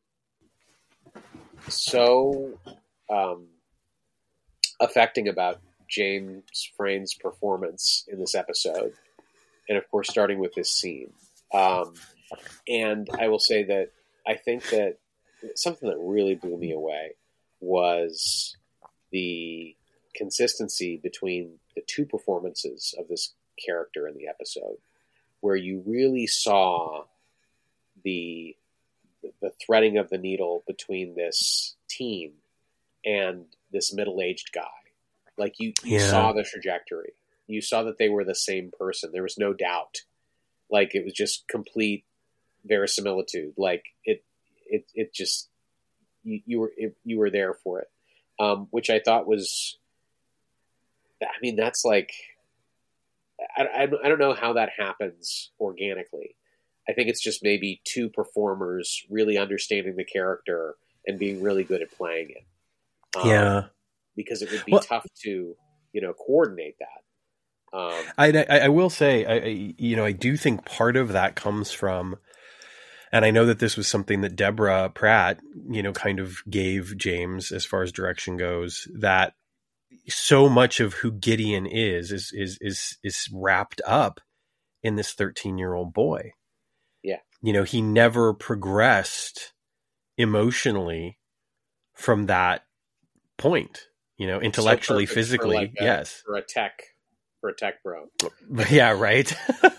so um, affecting about James Frain's performance in this episode, and of course starting with this scene. Um, and I will say that I think that something that really blew me away was the consistency between the two performances of this character in the episode, where you really saw the the threading of the needle between this teen and this middle-aged guy. Like you, you yeah. saw the trajectory. You saw that they were the same person. There was no doubt. Like it was just complete verisimilitude. Like it, it, it just you, you were it, you were there for it, um, which I thought was. I mean, that's like. I, I I don't know how that happens organically. I think it's just maybe two performers really understanding the character and being really good at playing it. Um, yeah. Because it would be well, tough to, you know, coordinate that. Um, I, I, I will say, I, I, you know, I do think part of that comes from, and I know that this was something that Deborah Pratt, you know, kind of gave James as far as direction goes, that so much of who Gideon is, is, is, is, is wrapped up in this thirteen year old boy. Yeah. You know, he never progressed emotionally from that point. You know, intellectually, so physically, like a, yes. For a tech, for a tech bro. Yeah, right.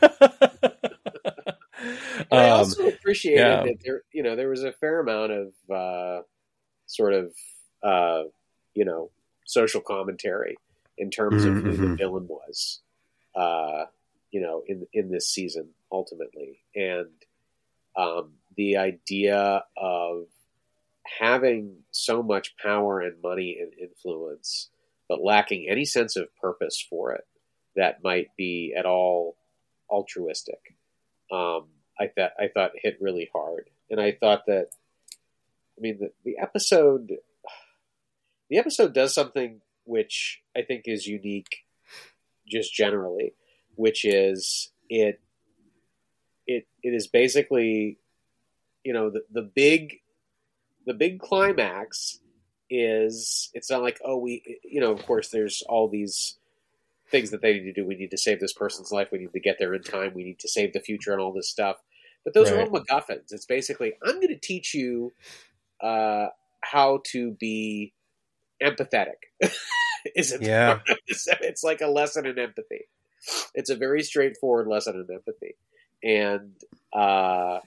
I um, also appreciated yeah. that there, you know, there was a fair amount of uh, sort of, uh, you know, social commentary in terms mm-hmm. of who the villain was. uh, you know, in in this season ultimately, and um, the idea of having so much power and money and influence, but lacking any sense of purpose for it that might be at all altruistic. Um, I thought I thought hit really hard, and I thought that, I mean, the, the episode, the episode does something which I think is unique, just generally, which is it, it, it is basically, you know, the the big, the big climax is, it's not like, oh, we, you know, of course, there's all these things that they need to do. We need to save this person's life. We need to get there in time. We need to save the future and all this stuff. But those right. are all MacGuffins. It's basically, I'm going to teach you uh, how to be empathetic. Isn't yeah. It's like a lesson in empathy. It's a very straightforward lesson in empathy. And uh,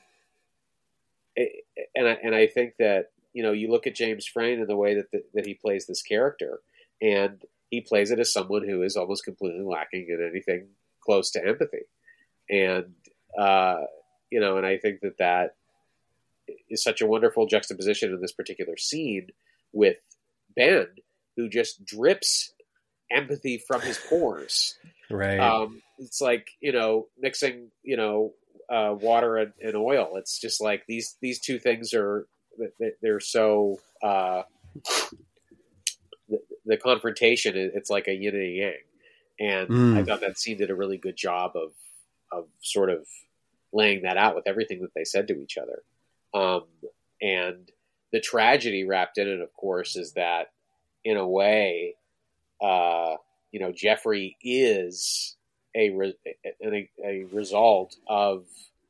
it, and I, and I think that, you know, you look at James Frain and the way that the, that he plays this character, and he plays it as someone who is almost completely lacking in anything close to empathy. And, uh, you know, and I think that that is such a wonderful juxtaposition in this particular scene with Ben, who just drips empathy from his pores. Right. Um, it's like, you know, mixing, you know, uh, water and, and oil. It's just like these, these two things are, they're so, uh, the, the confrontation, it's like a yin and a yang. And mm. I thought that scene did a really good job of, of sort of laying that out with everything that they said to each other. Um, and the tragedy wrapped in it, of course, is that in a way, uh, you know, Jeffrey is a, re- a, a result of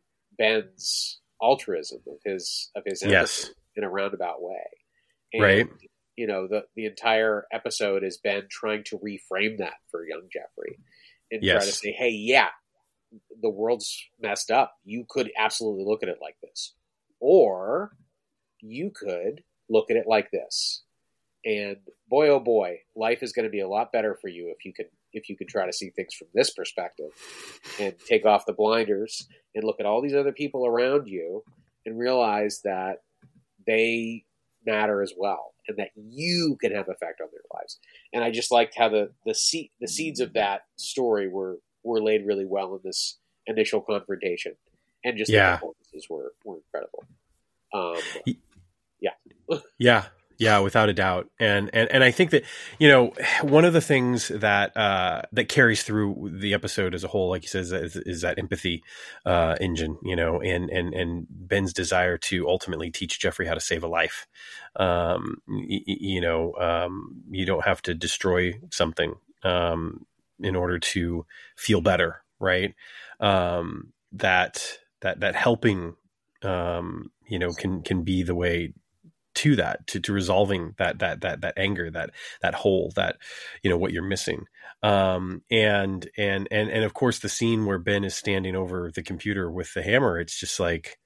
Ben's altruism, of his, of his empathy, yes. in a roundabout way. And, right. you know, the, the entire episode is Ben trying to reframe that for young Jeffrey and yes. try to say, hey, yeah, the world's messed up. You could absolutely look at it like this. Or you could look at it like this. And boy, oh boy, life is going to be a lot better for you if you can, if you can try to see things from this perspective and take off the blinders and look at all these other people around you and realize that they matter as well, and that you can have effect on their lives. And I just liked how the the seed the seeds of that story were were laid really well in this initial confrontation, and just yeah. the performances were were incredible. Um, yeah, yeah. Yeah, without a doubt. And, and, and I think that, you know, one of the things that, uh, that carries through the episode as a whole, like he says, is, is that empathy, uh, engine, you know, and, and, and Ben's desire to ultimately teach Jeffrey how to save a life. Um, y- you know, um, you don't have to destroy something, um, in order to feel better. Right. Um, that, that, that helping, um, you know, can, can be the way to that, to, to resolving that, that, that, that anger, that, that hole, that, you know, what you're missing. Um, and, and, and, and of course the scene where Ben is standing over the computer with the hammer, it's just like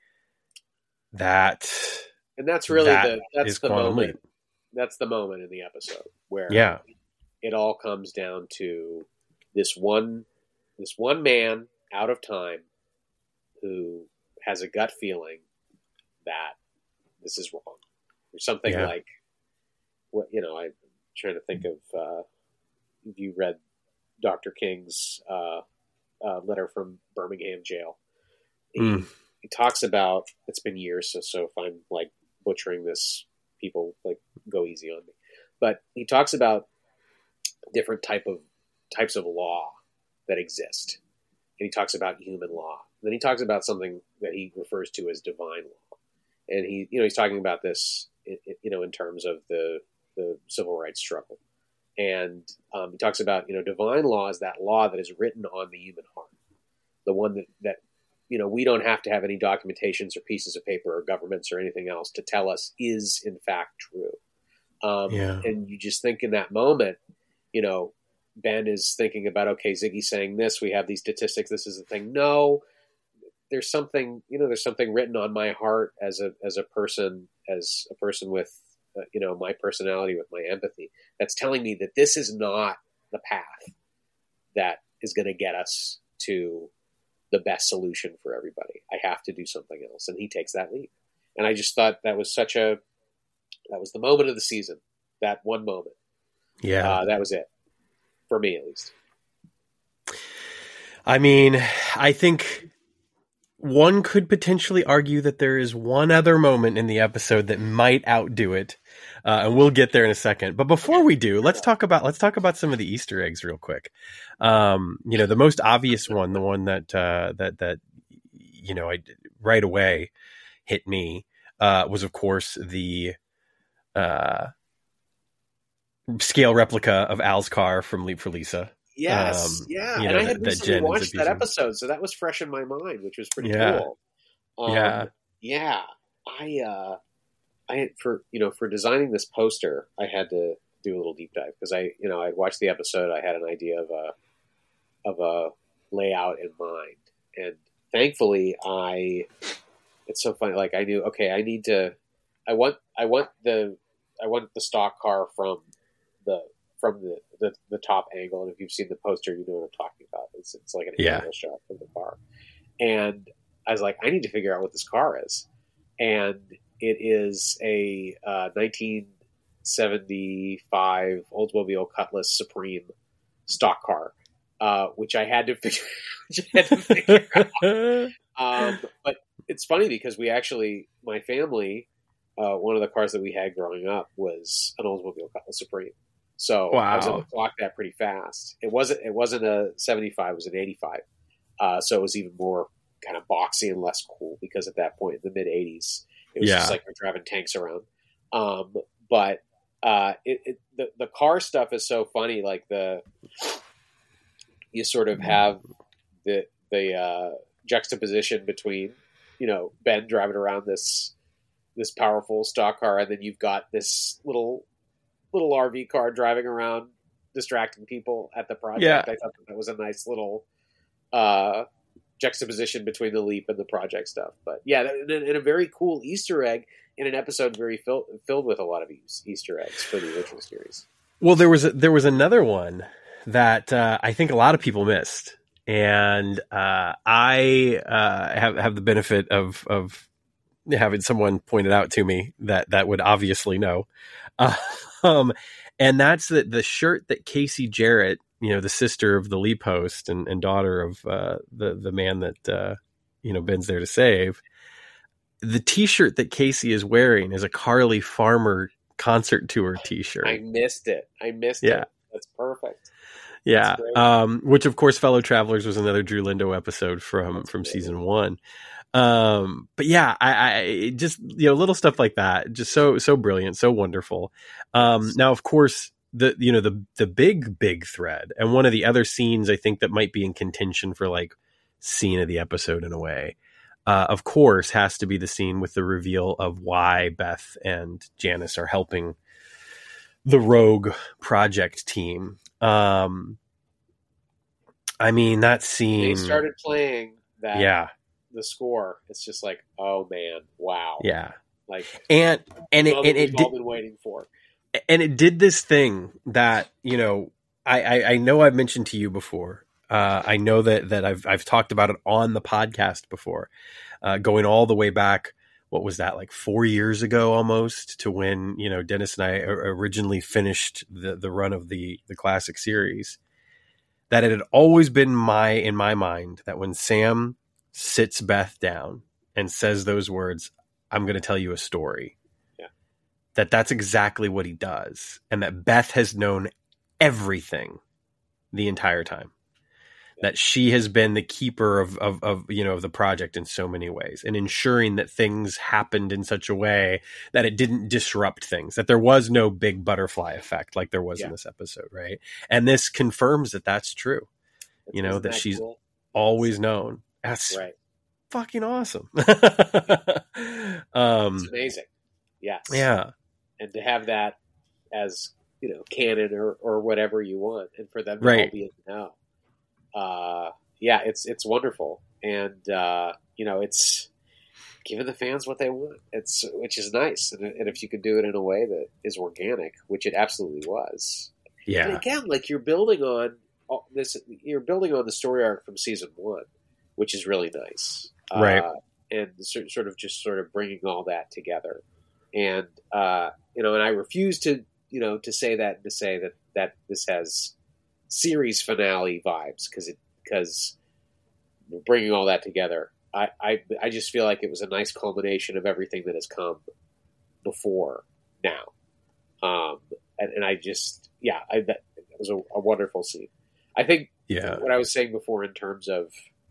that. And that's really that the, that's the moment. Leap. That's the moment in the episode where yeah. it all comes down to this one, this one man out of time who has a gut feeling that this is wrong. Or something yeah. like, what you know, I'm trying to think of, uh, if you read Doctor King's uh, uh, letter from Birmingham jail. He, mm. he talks about, it's been years, so, so if I'm like butchering this, people like go easy on me. But he talks about different type of types of law that exist. And he talks about human law. And then he talks about something that he refers to as divine law. And he, you know, he's talking about this, you know, in terms of the, the civil rights struggle. And um, he talks about, you know, divine law is that law that is written on the human heart. The one that, that, you know, we don't have to have any documentations or pieces of paper or governments or anything else to tell us is in fact true. Um, yeah. And you just think in that moment, you know, Ben is thinking about, okay, Ziggy's saying this, we have these statistics, this is the thing. No, there's something, you know, there's something written on my heart as a, as a person, as a person with, uh, you know, my personality, with my empathy, that's telling me that this is not the path that is going to get us to the best solution for everybody. I have to do something else. And he takes that leap. And I just thought that was such a, that was the moment of the season, that one moment. Yeah. Uh, that was it. For me, at least. I mean, I think one could potentially argue that there is one other moment in the episode that might outdo it. Uh, and we'll get there in a second. But before we do, let's talk about, let's talk about some of the Easter eggs real quick. Um, you know, the most obvious one, the one that, uh, that, that, you know, I right away hit me, uh, was of course the, uh, scale replica of Al's car from Leap for Lisa. Yes, um, yeah. You and know, I had that, recently that watched that episode, so that was fresh in my mind, which was pretty yeah. cool. Um, yeah. Yeah. I, uh, I had for, you know, for designing this poster, I had to do a little deep dive because I, you know, I watched the episode. I had an idea of a, of a layout in mind. And thankfully I, it's so funny. Like I knew, okay, I need to, I want, I want the, I want the stock car from the, from the, the, the top angle. And if you've seen the poster, you know what I'm talking about. It's, it's like an yeah. angle shot from the car. And I was like, I need to figure out what this car is. And it is a uh, nineteen seventy-five Oldsmobile Cutlass Supreme stock car, uh, which I had to figure, which I had to figure out. Um, but it's funny because we actually, my family, uh, one of the cars that we had growing up was an Oldsmobile Cutlass Supreme. So wow. I was able to clock that pretty fast. It wasn't, it wasn't a seventy-five, it was an eighty-five. Uh, so it was even more kind of boxy and less cool because at that point in the mid eighties, it was yeah. just like we're driving tanks around. Um, but uh, it, it, the, the car stuff is so funny. Like the, you sort of have the, the uh, juxtaposition between, you know, Ben driving around this, this powerful stock car. And then you've got this little, little R V car driving around distracting people at the project. Yeah. I thought that was a nice little, uh, juxtaposition between the Leap and the project stuff. But yeah, and a very cool Easter egg in an episode very fill, filled with a lot of Easter eggs for the original series. Well, there was, a, there was another one that uh, I think a lot of people missed. And uh, I uh, have, have the benefit of, of having someone pointed out to me that, that would obviously know. Uh, um, and that's that the shirt that Casey Jarrett, you know, the sister of the Leap host and, and daughter of uh, the, the man that, uh, you know, Ben's there to save. The t-shirt that Casey is wearing is a Carly Farmer concert tour t-shirt. I missed it. I missed yeah. it. That's perfect. Yeah. That's um, which of course, Fellow Travelers was another Drew Lindo episode from, That's from great. season one. Um, but yeah, I, I just, you know, little stuff like that, just so, so brilliant, so wonderful. Um, now of course, the, you know, the, the big, big thread and one of the other scenes I think that might be in contention for like scene of the episode in a way, uh, of course has to be the scene with the reveal of why Beth and Janice are helping the Rogue project team. Um, I mean, that scene, they started playing that, yeah, the score. It's just like, oh man, wow. Yeah. Like, and, and it, and it we've did, all been waiting for. And it did this thing that, you know, I, I, I know I've mentioned to you before. Uh, I know that, that I've, I've talked about it on the podcast before, uh, going all the way back. What was that, like four years ago almost, to when, you know, Dennis and I originally finished the, the run of the, the classic series, that it had always been my, in my mind, that when Sam sits Beth down and says those words, I'm going to tell you a story. That that's exactly what he does. And that Beth has known everything the entire time. Yeah. That she has been the keeper of, of, of, you know, of the project in so many ways and ensuring that things happened in such a way that it didn't disrupt things, that there was no big butterfly effect like there was yeah. in this episode. Right. And this confirms that that's true. It's, you know, that, that she's cool? always known. That's right. fucking awesome. um, it's amazing. Yes. Yeah. And to have that as, you know, canon or, or whatever you want, and for them to right. all be in the know. Uh, yeah, it's it's wonderful, and uh, you know, it's giving the fans what they want. It's which is nice, and, and if you could do it in a way that is organic, which it absolutely was. Yeah. And again, like you're building on all this you're building on the story arc from season one, which is really nice, right? Uh, and sort sort of just sort of bringing all that together, and uh, you know, and I refuse to you know to say that and to say that that this has series finale vibes because it because bringing all that together. I, I I just feel like it was a nice culmination of everything that has come before now, um, and, and I just yeah, I, that, that was a, a wonderful scene. I think yeah. what I was saying before in terms of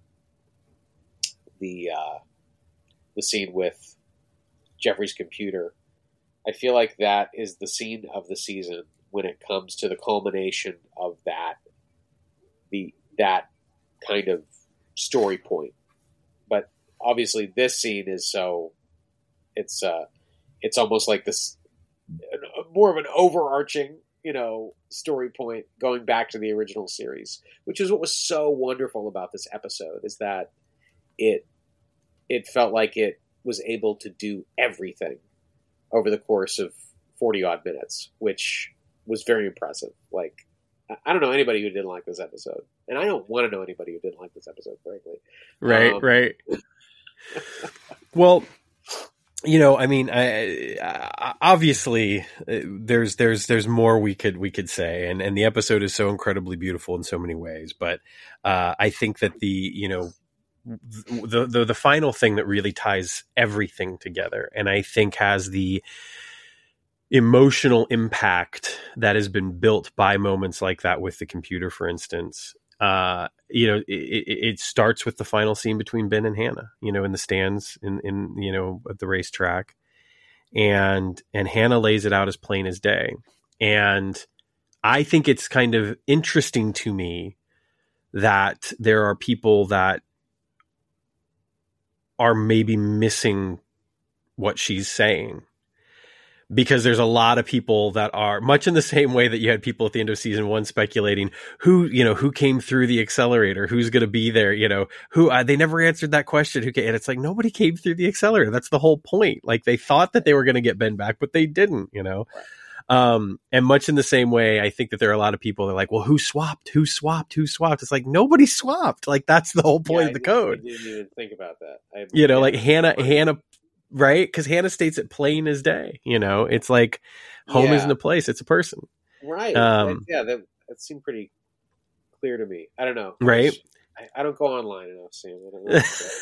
the uh, the scene with Jeffrey's computer, I feel like that is the scene of the season when it comes to the culmination of that the that kind of story point. But obviously, this scene is so it's uh, it's almost like this more of an overarching, you know, story point going back to the original series, which is what was so wonderful about this episode is that it it felt like it was able to do everything over the course of forty odd minutes, which was very impressive. Like, I don't know anybody who didn't like this episode, and I don't want to know anybody who didn't like this episode, frankly. Right, um, right. Well, you know, I mean, I, I, obviously, there's there's there's more we could we could say, and and the episode is so incredibly beautiful in so many ways. But uh, I think that the you know the, the the final thing that really ties everything together, and I think has the emotional impact that has been built by moments like that with the computer, for instance. Uh, you know, it, it starts with the final scene between Ben and Hannah, you know, in the stands in, in, you know, at the racetrack, and, and Hannah lays it out as plain as day. And I think it's kind of interesting to me that there are people that are maybe missing what she's saying. Because there's a lot of people that are much in the same way that you had people at the end of season one speculating who, you know, who came through the accelerator, who's going to be there, you know, who uh, they never answered that question. Who came, and it's like, nobody came through the accelerator. That's the whole point. Like they thought that they were going to get Ben back, but they didn't, you know? Um, and much in the same way, I think that there are a lot of people that are like, well, who swapped, who swapped, who swapped? It's like, nobody swapped. Like that's the whole point yeah, of the I code. I didn't even think about that. I, you know, yeah, like Hannah, Hannah, right? Because Hannah states it plain as day. You know, it's like home yeah. isn't a place; it's a person. Right. Um, yeah, that, that seemed pretty clear to me. I don't know. Right. I, I don't go online enough, Sam. I don't,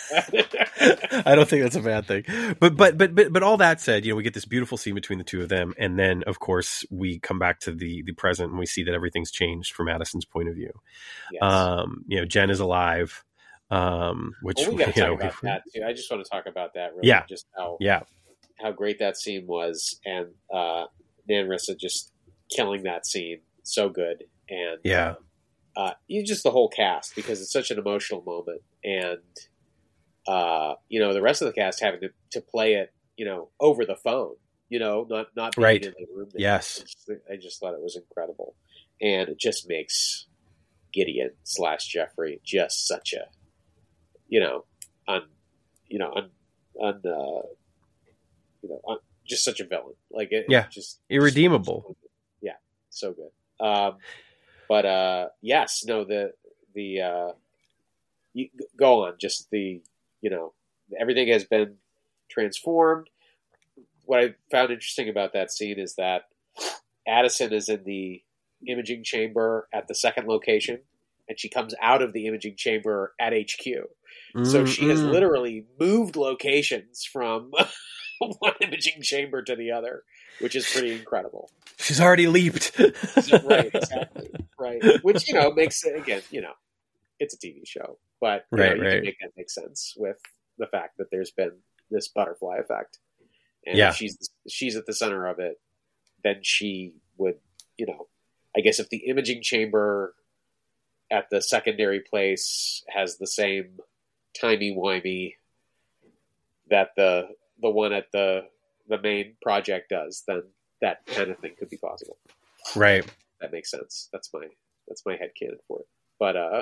know I don't think that's a bad thing. But but but but but all that said, you know, we get this beautiful scene between the two of them, and then of course we come back to the the present, and we see that everything's changed from Addison's point of view. Yes. Um, you know, Jen is alive. Um, which well, we got to you talk know, about we, that too. I just want to talk about that. Really, yeah, just how yeah, how great that scene was, and uh, Nan Rissa just killing that scene so good, and yeah, uh, you just the whole cast because it's such an emotional moment, and uh, you know the rest of the cast having to, to play it, you know, over the phone, you know, not not being right, in the room. yes, I just, I just thought it was incredible, and it just makes Gideon slash Jeffrey just such a you know, on, you know, on, on, uh, you know, on, just such a villain. Like, it, yeah, it just irredeemable. Just, yeah, so good. Um, but uh, yes, no, the the uh, you, go on. Just the you know, everything has been transformed. What I found interesting about that scene is that Addison is in the imaging chamber at the second location, and she comes out of the imaging chamber at H Q. So she has literally moved locations from one imaging chamber to the other, which is pretty incredible. She's already leaped. Right, exactly. Right. Which, you know, makes, again, you know, it's a T V show. But you right, know, you right. can make that make sense with the fact that there's been this butterfly effect. And yeah. if she's, she's at the center of it, then she would, you know, I guess if the imaging chamber at the secondary place has the same timey-wimey that the the one at the the main project does, then that kind of thing could be possible. Right. That makes sense. That's my that's my headcanon for it. But uh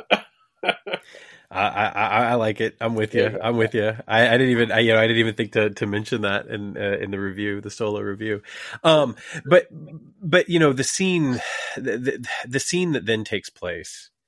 I, I I like it. I'm with you. you I'm with you. I, I didn't even I, you know I didn't even think to, to mention that in uh, in the review, the solo review. Um, but but you know the scene, the, the, the scene that then takes place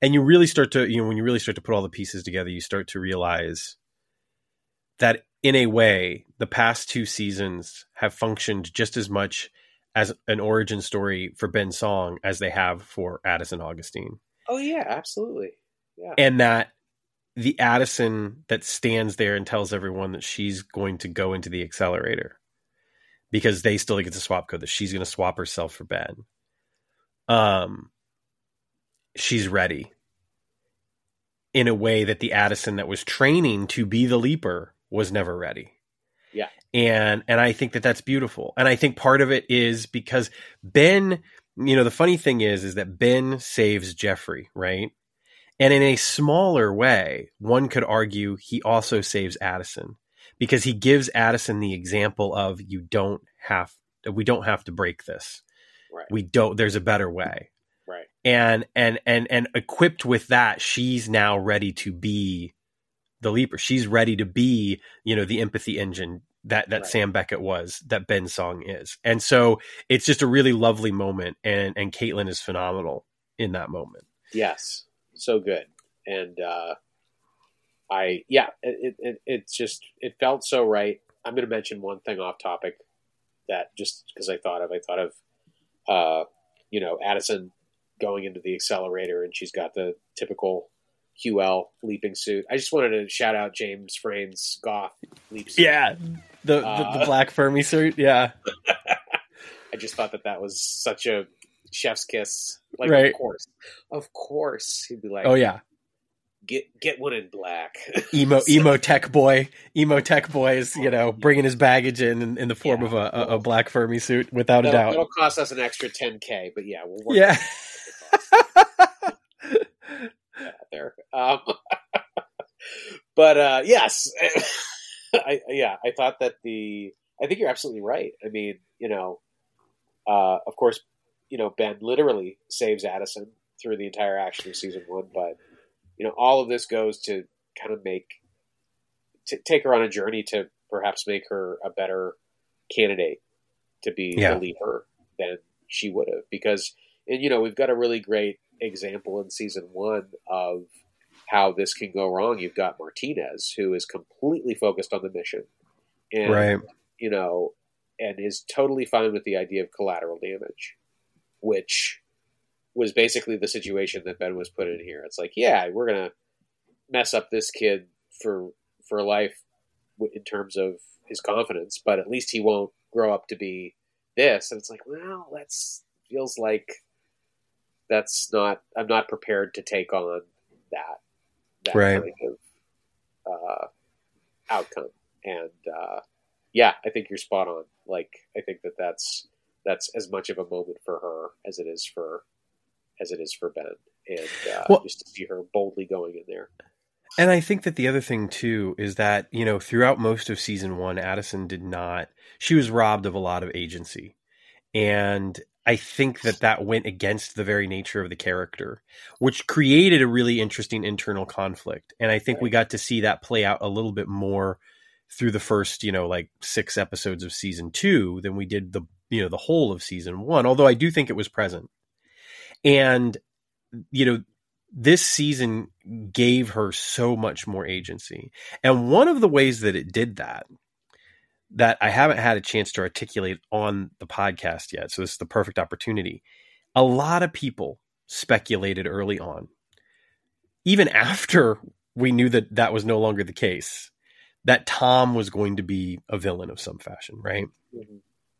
and you really start to, you know, when you really start to put all the pieces together, you start to realize that in a way, the past two seasons have functioned just as much as an origin story for Ben Song as they have for Addison Augustine. Oh yeah, absolutely. Yeah. And that the Addison that stands there and tells everyone that she's going to go into the accelerator because they still get to swap code, that she's going to swap herself for Ben. Um, she's ready in a way that the Addison that was training to be the leaper was never ready. Yeah. And, and I think that that's beautiful. And I think part of it is because Ben, you know, the funny thing is, is that Ben saves Jeffrey, right? And in a smaller way, one could argue he also saves Addison because he gives Addison the example of you don't have, we don't have to break this. Right. We don't, there's a better way. Right. And, and, and, and equipped with that, she's now ready to be the leaper. She's ready to be, you know, the empathy engine that, that right. Sam Beckett was, that Ben Song is. And so it's just a really lovely moment. And, and Caitlin is phenomenal in that moment. Yes. So good. And, uh, I, yeah, it, it, it's just, it felt so right. I'm going to mention one thing off topic that just because I thought of, I thought of, uh, you know, Addison going into the accelerator and she's got the typical Q L leaping suit. I just wanted to shout out James Frain's goth leap suit. Yeah. The, uh, the, the black Fermi suit. Yeah. I just thought that that was such a chef's kiss. Like, right. Of course, of course he'd be like, oh yeah. Get get one in black. emo emo tech boy, emo tech boy is, you know, bringing his baggage in in, in the form yeah, of a, a, a black Fermi suit, without that'll, a doubt. It'll cost us an extra ten K, but yeah, we'll work. Yeah, yeah there. Um, but uh, yes, I, yeah, I thought that the. I think you're absolutely right. I mean, you know, uh, of course, you know, Ben literally saves Addison through the entire action of season one, but. You know, all of this goes to kind of make, to take her on a journey to perhaps make her a better candidate to be yeah. the leaper than she would have. Because, and you know, we've got a really great example in season one of how this can go wrong. You've got Martinez, who is completely focused on the mission. And, right. you know, and is totally fine with the idea of collateral damage, which... was basically the situation that Ben was put in here. It's like, yeah, we're going to mess up this kid for for life in terms of his confidence, but at least he won't grow up to be this. And it's like, well, that's feels like that's not, I'm not prepared to take on that, that right. kind of uh, outcome. And uh, yeah, I think you're spot on. Like, I think that that's, that's as much of a moment for her as it is for, as it is for Ben, and uh, well, just to see her boldly going in there. And I think that the other thing too is that, you know, throughout most of season one, Addison did not, she was robbed of a lot of agency. And I think that that went against the very nature of the character, which created a really interesting internal conflict. And I think right. we got to see that play out a little bit more through the first, you know, like six episodes of season two than we did the, you know, the whole of season one, although I do think it was present. And, you know, this season gave her so much more agency. And one of the ways that it did that, that I haven't had a chance to articulate on the podcast yet, so this is the perfect opportunity. A lot of people speculated early on, even after we knew that that was no longer the case, that Tom was going to be a villain of some fashion, right? Mm-hmm.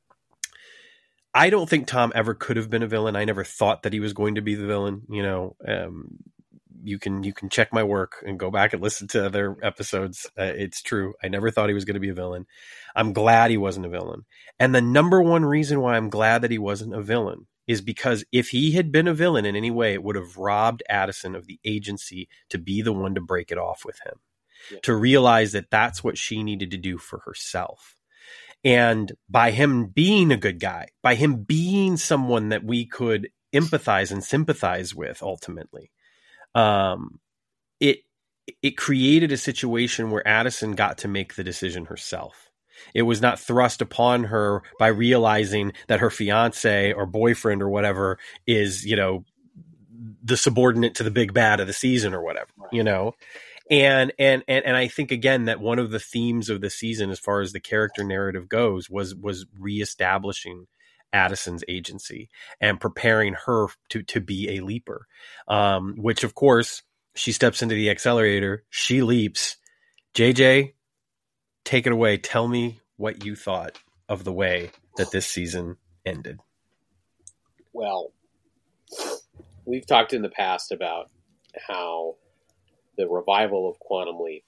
I don't think Tom ever could have been a villain. I never thought that he was going to be the villain. You know, um, you can you can check my work and go back and listen to other episodes. Uh, it's true. I never thought he was going to be a villain. I'm glad he wasn't a villain. And the number one reason why I'm glad that he wasn't a villain is because if he had been a villain in any way, it would have robbed Addison of the agency to be the one to break it off with him, yeah. to realize that that's what she needed to do for herself. And by him being a good guy, by him being someone that we could empathize and sympathize with, ultimately, um, it it created a situation where Addison got to make the decision herself. It was not thrust upon her by realizing that her fiance or boyfriend or whatever is, you know, the subordinate to the big bad of the season or whatever, Right. you know? And, and, and, and I think again, that one of the themes of the season, as far as the character narrative goes, was, was reestablishing Addison's agency and preparing her to, to be a leaper. Um, which of course she steps into the accelerator, she leaps. J J, take it away. Tell me what you thought of the way that this season ended. Well, we've talked in the past about how the revival of Quantum Leap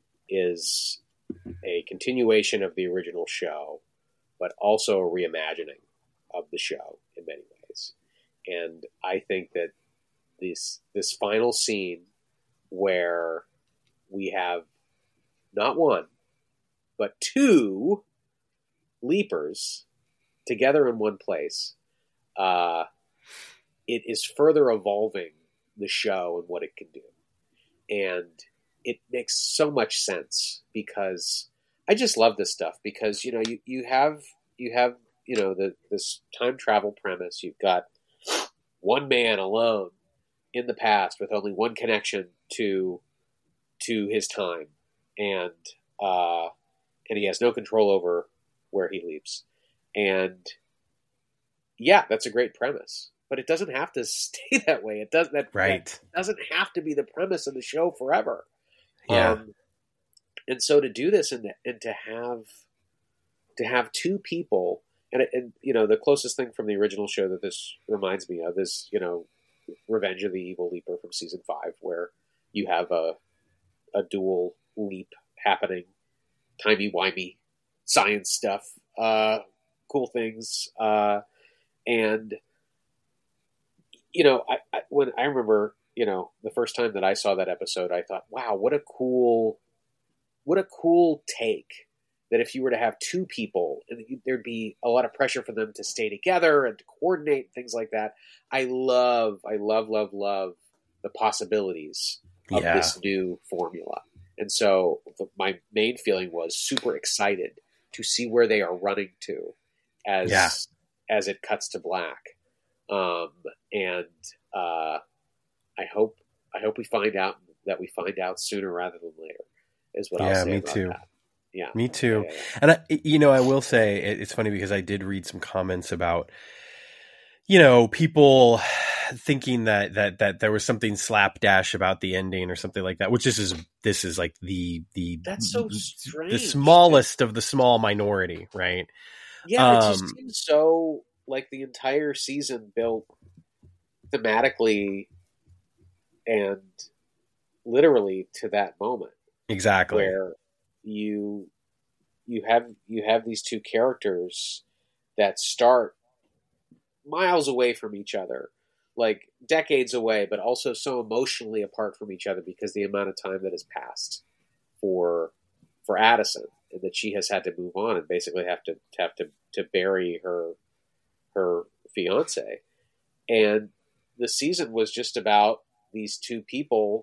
is a continuation of the original show, but also a reimagining of the show in many ways. And I think that this this final scene where we have not one, but two leapers together in one place, uh, it is further evolving the show and what it can do. And it makes so much sense because I just love this stuff because, you know, you, you have, you have, you know, the, this time travel premise. You've got one man alone in the past with only one connection to, to his time. And, uh, and he has no control over where he leaps. And yeah, that's a great premise, but it doesn't have to stay that way. It does that, right. that doesn't have to be the premise of the show forever. Yeah. Um, and so to do this and, and to have, to have two people and, and, you know, the closest thing from the original show that this reminds me of is, you know, Revenge of the Evil Leaper from season five, where you have a, a dual leap happening, timey-wimey science stuff, uh, cool things. Uh, and, you know, I, I, when I remember, you know, the first time that I saw that episode, I thought, wow, what a cool, what a cool take that if you were to have two people, and there'd be a lot of pressure for them to stay together and to coordinate things like that. I love, I love, love, love the possibilities of Yeah. this new formula. And so the, my main feeling was super excited to see where they are running to as, Yeah. as it cuts to black. Um, and, uh, I hope, I hope we find out that we find out sooner rather than later is what I'll Yeah, say me about too. that. Yeah. Me too. Yeah, yeah, yeah. And I, you know, I will say it- it's funny because I did read some comments about, you know, people thinking that, that, that there was something slapdash about the ending or something like that, which this is, this is like the, the, That's so strange. the smallest of the small minority, right? Yeah, it just Um, seems so like the entire season built thematically and literally to that moment Exactly. where you you have you have these two characters that start miles away from each other, like decades away, but also so emotionally apart from each other because the amount of time that has passed for for Addison, and that she has had to move on and basically have to have to to bury her her fiance. And the season was just about these two people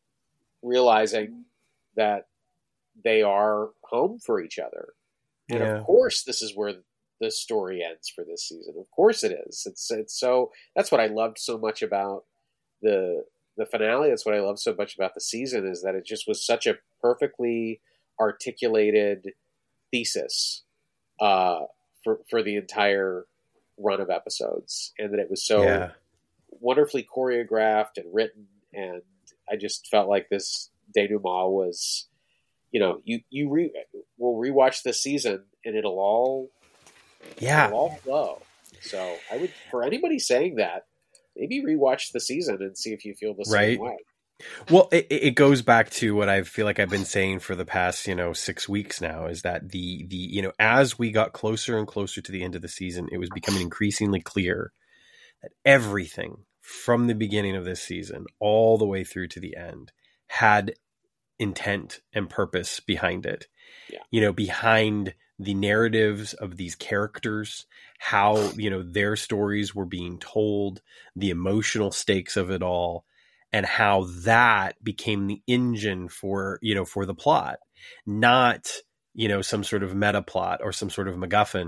realizing that they are home for each other. And Yeah. of course, this is where the story ends for this season. Of course it is. It's it's so that's what I loved so much about the the finale. That's what I love so much about the season, is that it just was such a perfectly articulated thesis uh, for for the entire run of episodes, and that it was so Yeah. wonderfully choreographed and written. And I just felt like this denouement was, you know, you you re, will rewatch this season and it'll all Yeah. it'll all flow. So I would, for anybody saying that, maybe rewatch the season and see if you feel the same Right. way. Well, it, it goes back to what I feel like I've been saying for the past, you know, six weeks now, is that the, the, you know, as we got closer and closer to the end of the season, it was becoming increasingly clear that everything from the beginning of this season all the way through to the end had intent and purpose behind it. Yeah. You know, behind the narratives of these characters, how, you know, their stories were being told, the emotional stakes of it all, and how that became the engine for, you know, for the plot, not, you know, some sort of meta plot or some sort of MacGuffin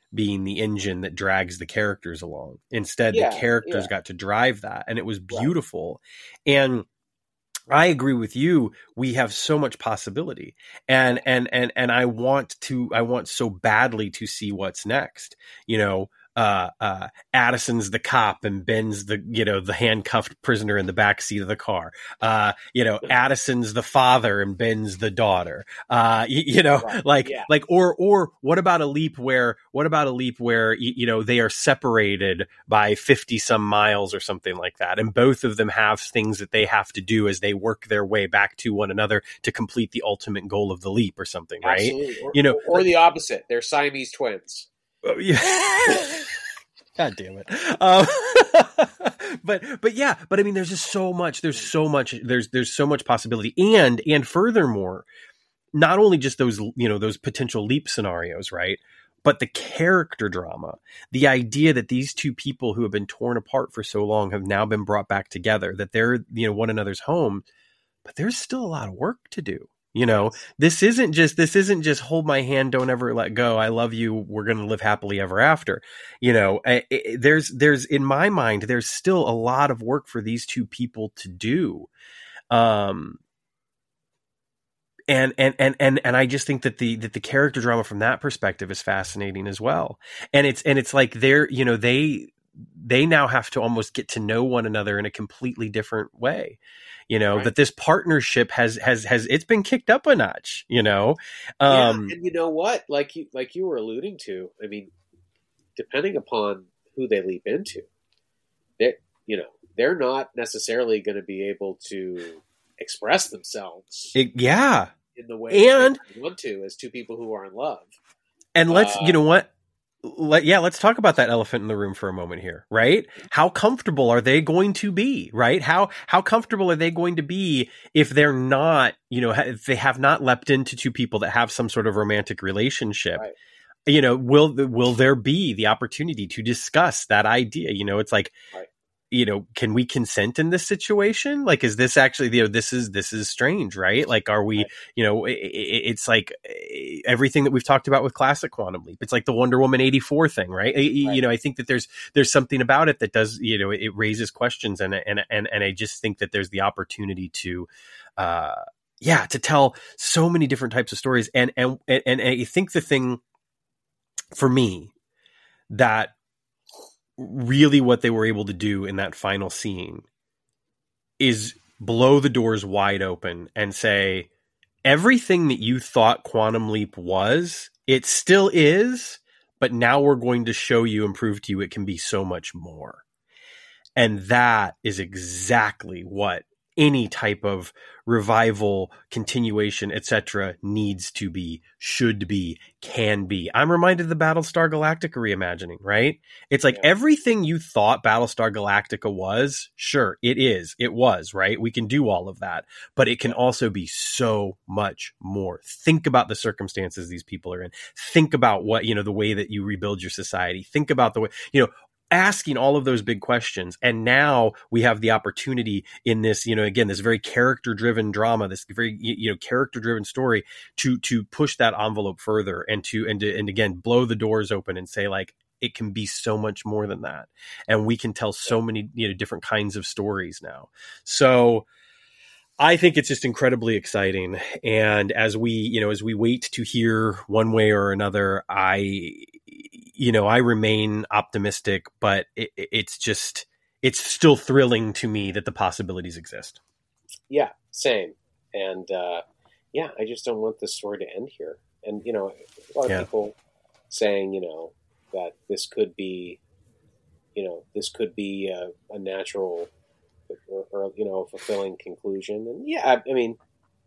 being the engine that drags the characters along. Instead, Yeah, the characters yeah. got to drive that, and it was beautiful. Right. And I agree with you. We have so much possibility, and and and and I want to. I want so badly to see what's next. You know, uh, uh, Addison's the cop, and Ben's the you know the handcuffed prisoner in the backseat of the car. Uh, you know, Addison's the father, and Ben's the daughter. Uh, you, you know, right. like yeah. like or or what about a leap where what about a leap where you, you know they are separated by fifty some miles or something like that, and both of them have things that they have to do as they work their way back to one another to complete the ultimate goal of the leap or something, right? Absolutely. Or, you know, or, or the opposite. They're Siamese twins. Oh, yeah. God damn it. Um, but, but yeah, but I mean, there's just so much, there's so much, there's, there's so much possibility. And, and furthermore, not only just those, you know, those potential leap scenarios, right? But the character drama, the idea that these two people who have been torn apart for so long have now been brought back together, that they're, you know, one another's home, but there's still a lot of work to do. You know, this isn't just, this isn't just hold my hand, don't ever let go. I love you. We're going to live happily ever after. You know, it, it, there's, there's in my mind, there's still a lot of work for these two people to do. Um, and, and, and, and, and I just think that the, that the character drama from that perspective is fascinating as well. And it's, and it's like they're, you know, they, they now have to almost get to know one another in a completely different way. You know, right. that this partnership has, has, has, it's been kicked up a notch, you know? Um, yeah, and you know what, like you, like you were alluding to, I mean, depending upon who they leap into, they, you know, they're not necessarily going to be able to express themselves. It, yeah. In the way and, they want to as two people who are in love. And let's, uh, you know what? Let, yeah, let's talk about that elephant in the room for a moment here, right? How comfortable are they going to be, right? How how comfortable are they going to be if they're not, you know, if they have not leapt into two people that have some sort of romantic relationship? Right. You know, will will there be the opportunity to discuss that idea? You know, it's like, right. you know, can we consent in this situation? Like, is this actually, you know, this is, this is strange, right? Like, are we, right. you know, it, it, it's like everything that we've talked about with classic Quantum Leap. It's like the Wonder Woman eighty-four thing, right? right? You know, I think that there's, there's something about it that does, you know, it raises questions, and, and, and, and I just think that there's the opportunity to, uh, yeah, to tell so many different types of stories. And, and, and, and I think the thing for me that really what they were able to do in that final scene is blow the doors wide open and say, everything that you thought Quantum Leap was, it still is, but now we're going to show you and prove to you it can be so much more. And that is exactly what any type of revival, continuation, et cetera needs to be, should be, can be. I'm reminded of the Battlestar Galactica reimagining, right? It's like yeah. everything you thought Battlestar Galactica was, sure, it is. It was, right? We can do all of that, but it can also be so much more. Think about the circumstances these people are in. Think about what, you know, the way that you rebuild your society. Think about the way, you know, asking all of those big questions. And now we have the opportunity in this, you know, again, this very character driven drama, this very, you know, character driven story to, to push that envelope further and to, and to, and again, blow the doors open and say, like, it can be so much more than that. And we can tell so many, you know, different kinds of stories now. So I think it's just incredibly exciting. And as we, you know, as we wait to hear one way or another, I, you know, I remain optimistic, but it, it's just, it's still thrilling to me that the possibilities exist. Yeah, same. And, uh, yeah, I just don't want this story to end here. And, you know, a lot of yeah. people saying, you know, that this could be, you know, this could be a, a natural or, or, you know, a fulfilling conclusion. And yeah, I mean,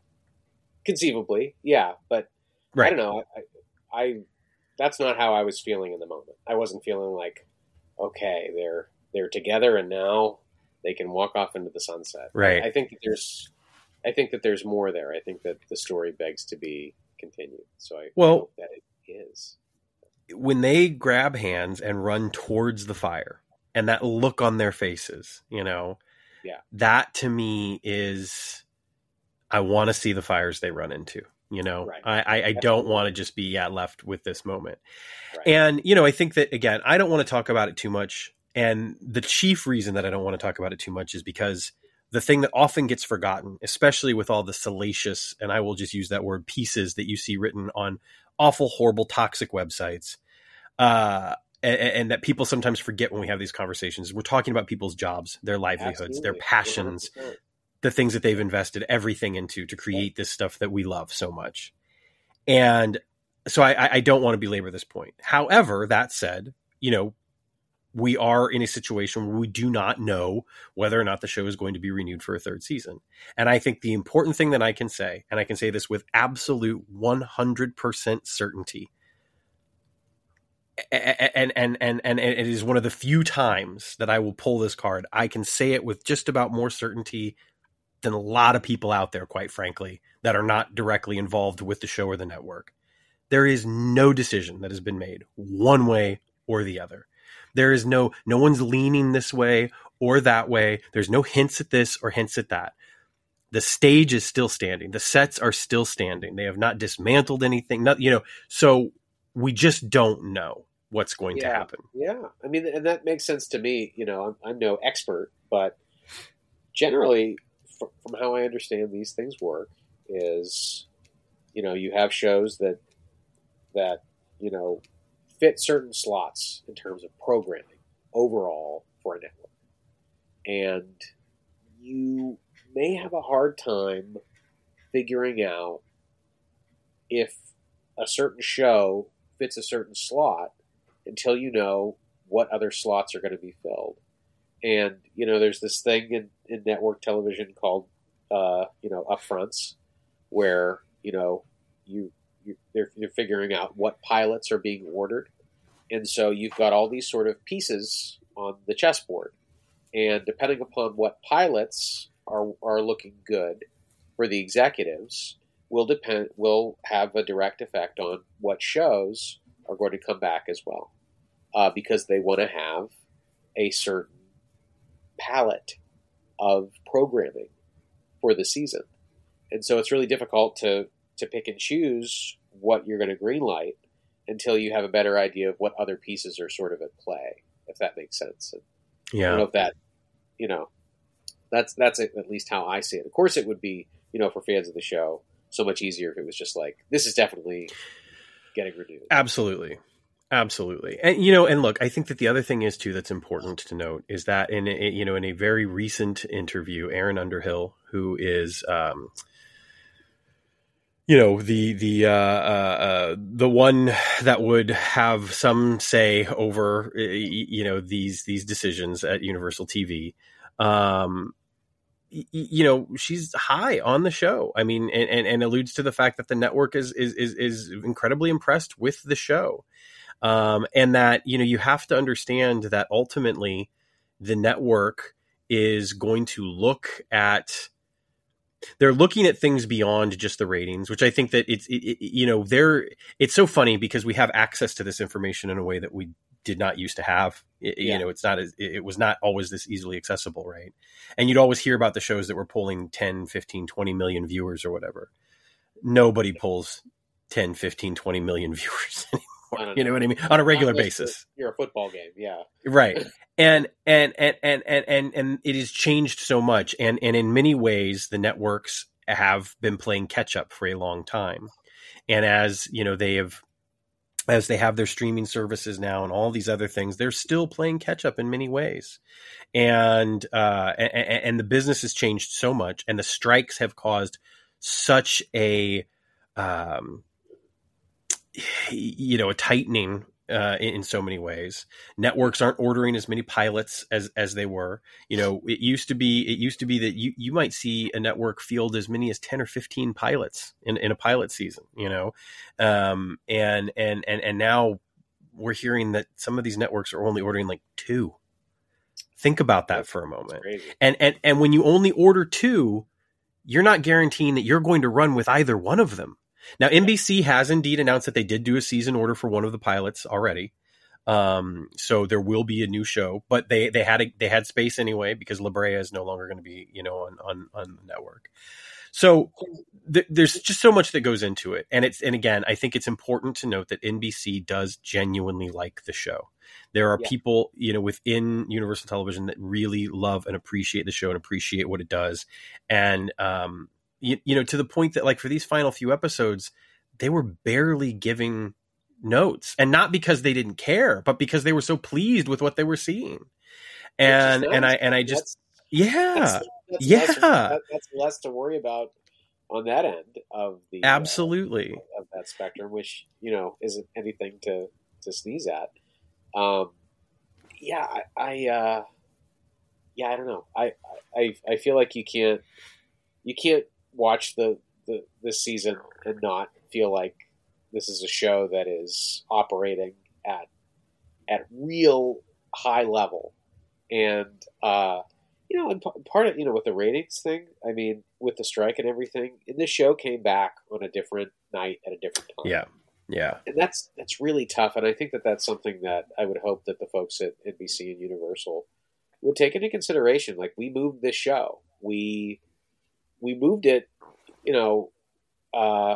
conceivably, yeah, but right. I don't know. I, I, I that's not how I was feeling in the moment. I wasn't feeling like, okay, they're they're together and now they can walk off into the sunset. Right. I, I think that there's, I think that there's more there. I think that the story begs to be continued. So I well, hope that it is. When they grab hands and run towards the fire, and that look on their faces, you know, yeah, that to me is, I want to see the fires they run into. You know, Right. I, I, I don't want to just be yeah, left with this moment. Right. And, you know, I think that, again, I don't want to talk about it too much. And the chief reason that I don't want to talk about it too much is because the thing that often gets forgotten, especially with all the salacious, and I will just use that word, pieces that you see written on awful, horrible, toxic websites, uh, and, and that people sometimes forget when we have these conversations. We're talking about people's jobs, their livelihoods, Absolutely. their passions, one hundred percent. the things that they've invested everything into to create this stuff that we love so much. And so I, I don't want to belabor this point. However, that said, you know, we are in a situation where we do not know whether or not the show is going to be renewed for a third season. And I think the important thing that I can say, and I can say this with absolute one hundred percent certainty, and, and, and, and it is one of the few times that I will pull this card. I can say it with just about more certainty than a lot of people out there, quite frankly, that are not directly involved with the show or the network. There is no decision that has been made one way or the other. There is no, no one's leaning this way or that way. There's no hints at this or hints at that. The stage is still standing. The sets are still standing. They have not dismantled anything. Not, you know, so we just don't know what's going yeah, to happen. Yeah. I mean, and that makes sense to me. You know, I'm, I'm no expert, but generally from, from how I understand these things work is, you know, you have shows that, that, you know, fit certain slots in terms of programming overall for a network. And you may have a hard time figuring out if a certain show fits a certain slot until you know what other slots are going to be filled. And, you know, there's this thing in, in network television called, uh, you know, upfronts, where, you know, you, you they're, you're figuring out what pilots are being ordered. And so you've got all these sort of pieces on the chessboard. And depending upon what pilots are, are looking good for the executives will depend, will have a direct effect on what shows are going to come back as well. Uh, because they want to have a certain palette of programming for the season. And so it's really difficult to, to pick and choose what you're going to greenlight until you have a better idea of what other pieces are sort of at play, if that makes sense. And Yeah. I don't know if that, you know, that's, that's at least how I see it. Of course it would be, you know, for fans of the show, so much easier if it was just like, this is definitely getting renewed. Absolutely. Absolutely. And, you know, and look, I think that the other thing is too, that's important to note is that in a, you know, in a very recent interview, Aaron Underhill, who is, um, you know, the, the, uh, uh, the one that would have some say over, you know, these, these decisions at Universal T V, um, you know, she's high on the show. I mean, and, and, and alludes to the fact that the network is, is, is, is incredibly impressed with the show. Um, and that, you know, you have to understand that ultimately the network is going to look at, they're looking at things beyond just the ratings, which I think that it's, it, it, you know, they're, it's so funny because we have access to this information in a way that we did not used to have. It, yeah. You know, it's not as, it was not always this easily accessible. Right. And you'd always hear about the shows that were pulling ten, fifteen, twenty million viewers or whatever. Nobody pulls ten, fifteen, twenty million viewers anymore. You know what I mean? On a regular basis. You're a football game. Yeah. Right. And, and, and, and, and, and, and it has changed so much. And, and in many ways, the networks have been playing catch up for a long time. And as, you know, they have, as they have their streaming services now and all these other things, they're still playing catch up in many ways. And, uh, and, and the business has changed so much, and the strikes have caused such a, um, you know, a tightening uh, in, in so many ways. Networks aren't ordering as many pilots as, as they were. You know, it used to be, it used to be that you, you might see a network field as many as ten or fifteen pilots in, in a pilot season, you know? Um, and, and, and, and now we're hearing that some of these networks are only ordering like two. Think about that for a moment. And, and, and when you only order two, you're not guaranteeing that you're going to run with either one of them. Now, N B C has indeed announced that they did do a season order for one of the pilots already. Um, so there will be a new show, but they, they had, a, they had space anyway, because La Brea is no longer going to be, you know, on, on, on the network. So th- there's just so much that goes into it. And it's, and again, I think it's important to note that N B C does genuinely like the show. There are yeah. people, you know, within Universal Television that really love and appreciate the show and appreciate what it does. And, um, you, you know, to the point that, like, for these final few episodes, they were barely giving notes, and not because they didn't care, but because they were so pleased with what they were seeing. And, nice. and I, and I just, that's, yeah, that's, that's yeah, less, that, that's less to worry about on that end of the, absolutely uh, of that spectrum, which, you know, isn't anything to, to sneeze at. Um, yeah, I, I uh, yeah, I don't know. I, I, I feel like you can't, you can't watch the, the, this season and not feel like this is a show that is operating at, at real high level. And, uh, you know, and part of, you know, with the ratings thing, I mean, with the strike and everything, and this show came back on a different night at a different time. Yeah. Yeah. And that's, that's really tough. And I think that that's something that I would hope that the folks at N B C and Universal would take into consideration. Like, we moved this show. We, we moved it, you know, uh,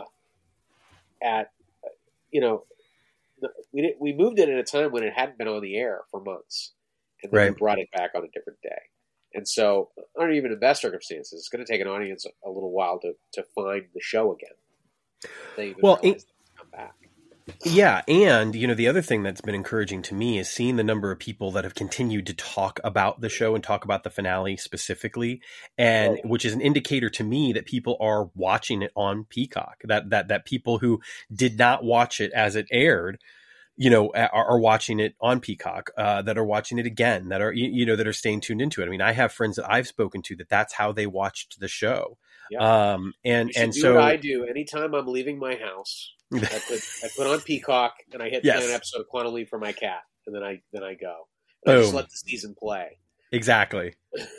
at, you know, we did, we moved it at a time when it hadn't been on the air for months. And then right. we brought it back on a different day. And so, or even in best circumstances, it's going to take an audience a, a little while to, to find the show again. They even well, it, come back. Yeah, and, you know, the other thing that's been encouraging to me is seeing the number of people that have continued to talk about the show and talk about the finale specifically, and right. which is an indicator to me that people are watching it on Peacock, that that that people who did not watch it as it aired, you know, are, are watching it on Peacock, uh, that are watching it again, that are, you, you know, that are staying tuned into it. I mean, I have friends that I've spoken to that that's how they watched the show. Yeah. Um, and, and do so what I do anytime I'm leaving my house, I put, I put on Peacock and I hit yes. an episode of Quantum Leap for my cat. And then I, then I go, and I just let the season play. Exactly.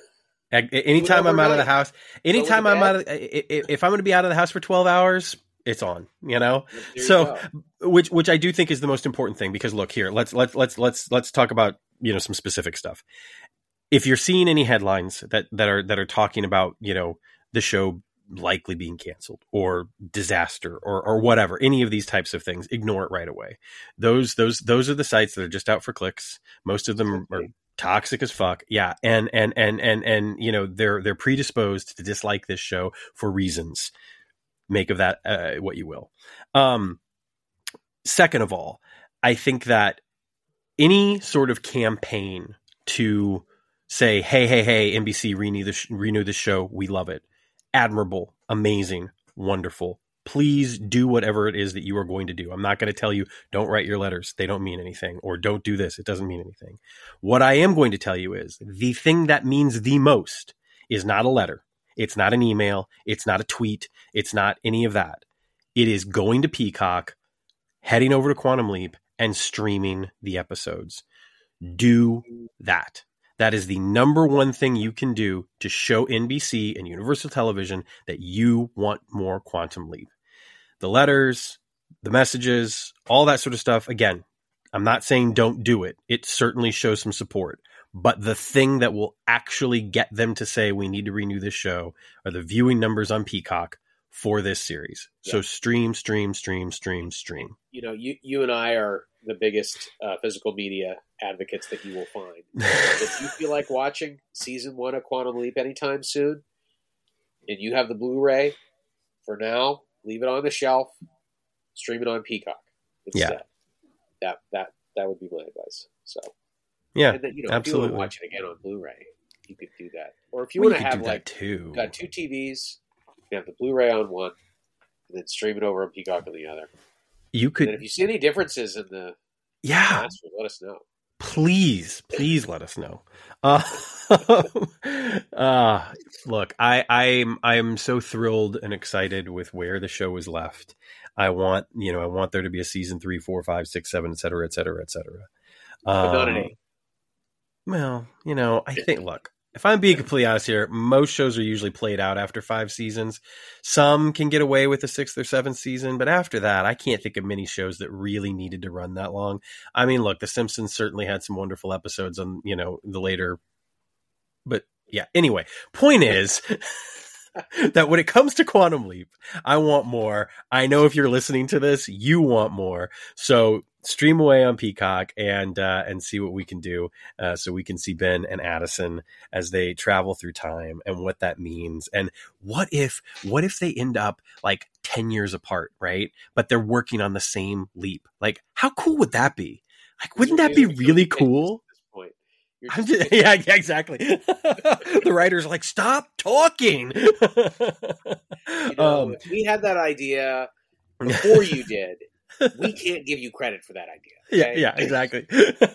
Anytime I'm out of the house, anytime I'm out of, if I'm going to be out of the house for twelve hours, it's on, you know? There so, you which, which I do think is the most important thing, because look here, let's, let's, let's, let's, let's talk about, you know, some specific stuff. If you're seeing any headlines that, that are, that are talking about, you know, the show likely being canceled or disaster or, or whatever, any of these types of things, ignore it right away. Those, those, those are the sites that are just out for clicks. Most of them are toxic as fuck. Yeah. And, and, and, and, and, you know, they're, they're predisposed to dislike this show for reasons. Make of that uh, what you will. Um, second of all, I think that any sort of campaign to say, hey, hey, hey, N B C, renew this, renew this show. We love it. Admirable, amazing, wonderful. Please do whatever it is that you are going to do. I'm not going to tell you, don't write your letters. They don't mean anything. Or don't do this. It doesn't mean anything. What I am going to tell you is the thing that means the most is not a letter. It's not an email. It's not a tweet. It's not any of that. It is going to Peacock, heading over to Quantum Leap, and streaming the episodes. Do that. That is the number one thing you can do to show N B C and Universal Television that you want more Quantum Leap. The letters, the messages, all that sort of stuff. Again, I'm not saying don't do it. It certainly shows some support. But the thing that will actually get them to say we need to renew this show are the viewing numbers on Peacock for this series. Yeah. So stream, stream, stream, stream, stream. You know, you, you and I are the biggest uh, physical media advocates that you will find. If you feel like watching season one of Quantum Leap anytime soon, and you have the Blu-ray, for now, leave it on the shelf, stream it on Peacock instead. Yeah. That that that would be my advice. So. Yeah, and then, you know, absolutely. If you want to watch it again on Blu-ray, you could do that. Or if you well, want you to have like too. got two T Vs, you have the Blu-ray on one, and then stream it over on Peacock on the other. You could. And if you see any differences in the yeah, master, let us know. Please, please let us know. Uh, uh, look, I, I'm I'm so thrilled and excited with where the show is left. I want you know I want there to be a season three, four, five, six, seven, et cetera, et cetera, et cetera. But not an Um, eight. Well, you know, I think, look, if I'm being completely honest here, most shows are usually played out after five seasons. Some can get away with the sixth or seventh season, but after that, I can't think of many shows that really needed to run that long. I mean, look, The Simpsons certainly had some wonderful episodes on, you know, the later, but yeah, anyway, point is, that when it comes to Quantum Leap, I want more. I know if you're listening to this, you want more. So stream away on Peacock and uh, and see what we can do, uh, so we can see Ben and Addison as they travel through time and what that means. And what if what if they end up like ten years apart, right? But they're working on the same leap. Like, how cool would that be? Like, wouldn't that be really cool? I'm just, yeah, yeah, exactly. The writers are like, stop talking. You know, um, if we had that idea before you did, we can't give you credit for that idea. Okay? Yeah, yeah, exactly.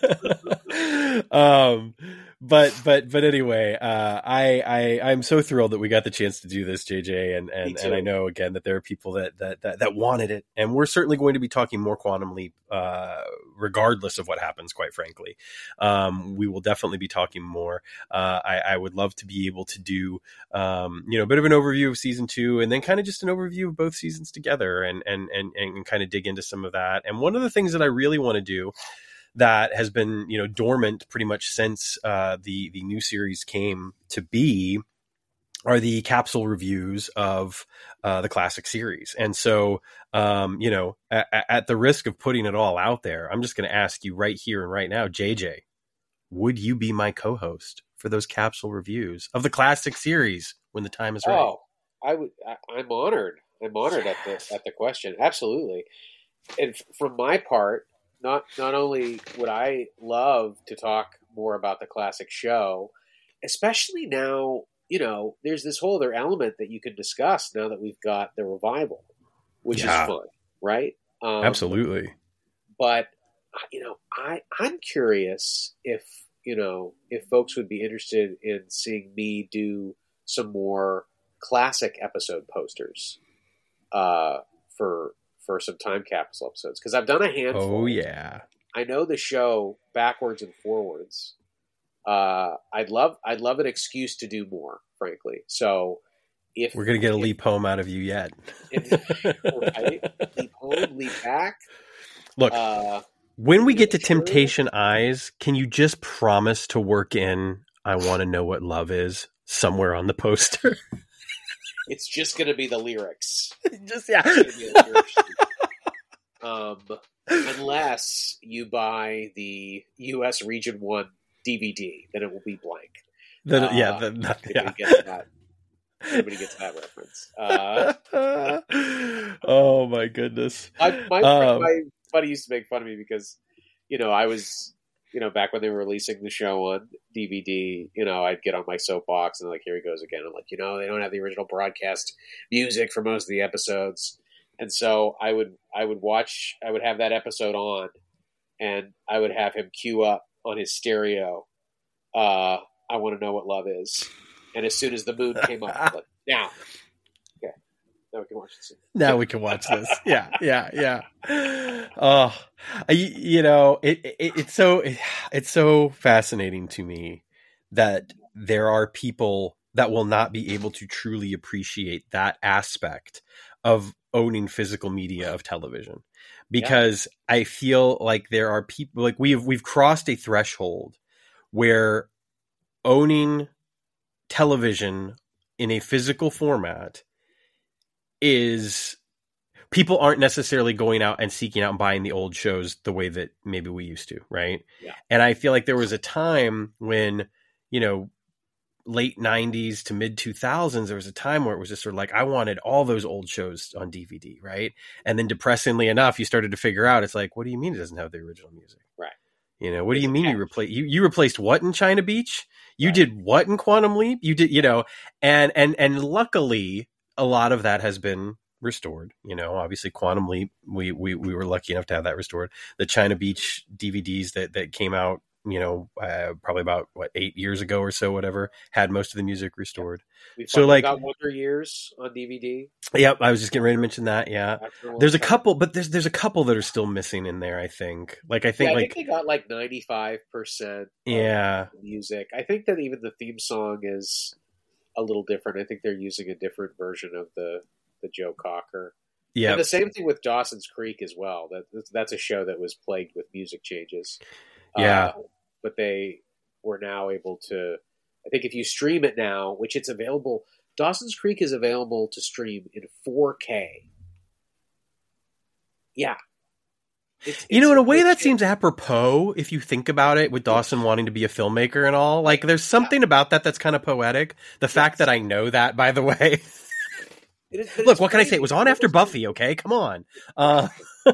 um, but but but anyway, uh, I I I'm so thrilled that we got the chance to do this, J J, and and, and I know again that there are people that, that that that wanted it, and we're certainly going to be talking more Quantum Leap, uh, regardless of what happens. Quite frankly, um, we will definitely be talking more. Uh, I, I would love to be able to do um, you know, a bit of an overview of season two, and then kind of just an overview of both seasons together, and and and and kind of dig into some of that. And one of the things that I really want to do that has been, you know, dormant pretty much since uh, the the new series came to be are the capsule reviews of uh, the classic series. And so, um, you know, at, at the risk of putting it all out there, I'm just going to ask you right here and right now, J J, would you be my co-host for those capsule reviews of the classic series when the time is right? Oh, I would. I, I'm honored. I'm honored at the at the question. Absolutely. And f- from my part, not not only would I love to talk more about the classic show, especially now, you know, there's this whole other element that you can discuss now that we've got the revival, which Yeah. is fun, right? Um, Absolutely. But you know, I I'm curious if you know if folks would be interested in seeing me do some more classic episode posters uh, for for some time capsule episodes, because I've done a handful. Oh yeah. I know the show backwards and forwards. Uh, I'd love I'd love an excuse to do more, frankly. So if We're gonna get a if, leap home out of you yet. if, right? Leap home, leap back. Look, Uh, when we get to true. Temptation Eyes, can you just promise to work in I want to know what love is somewhere on the poster? it's just going to be the lyrics. Just yeah. It's gonna be the lyrics. um, unless you buy the U S Region One D V D, then it will be blank. The, Uh, yeah, the, the, Nobody yeah. gets that. Nobody gets that reference. Uh, Oh my goodness. I, my, Um, my buddy used to make fun of me because, you know, I was, you know, back when they were releasing the show on D V D, you know, I'd get on my soapbox and like, here he goes again. I'm like, you know, they don't have the original broadcast music for most of the episodes. And so I would, I would watch, I would have that episode on and I would have him cue up on his stereo. Uh, I want to know what love is. And as soon as the moon came up, I'm like, now, okay, now we can watch this. Now we can watch this. Yeah, yeah, yeah. Oh, I, you know, it, it it's so it's so fascinating to me that there are people that will not be able to truly appreciate that aspect of owning physical media of television, because yeah. I feel like there are people like we've we've crossed a threshold where owning television in a physical format is people aren't necessarily going out and seeking out and buying the old shows the way that maybe we used to. Right. Yeah. And I feel like there was a time when, you know, late nineties to mid two thousands, there was a time where it was just sort of like, I wanted all those old shows on D V D. Right. And then depressingly enough, you started to figure out, it's like, what do you mean it doesn't have the original music? Right. You know, what do you mean you replace you, you replaced what in China Beach? You right. did what in Quantum Leap? You did, you know, and, and, and luckily a lot of that has been restored. You know, obviously Quantum Leap, we, we, we were lucky enough to have that restored. The China Beach D V Ds that, that came out, you know, uh, probably about what, eight years ago or so, whatever, had most of the music restored. We so like got Wonder Years on D V D. Yep. I was just getting ready to mention that. Yeah. There's a couple, but there's, there's a couple that are still missing in there. I think like, I think yeah, I like think they got like ninety-five percent yeah music. I think that even the theme song is a little different. I think they're using a different version of the, the Joe Cocker. Yeah. And the same thing with Dawson's Creek as well. That that's a show that was plagued with music changes. Yeah. Uh, but they were now able to, I think if you stream it now, which it's available Dawson's Creek is available to stream in four K. Yeah. It's, you know, in a way that shit. seems apropos if you think about it, with Dawson wanting to be a filmmaker and all. Like, there's something about that that's kind of poetic. The yes. fact that I know that, by the way. It is, Look, what can I say? It was on after Buffy, okay? Come on. Uh,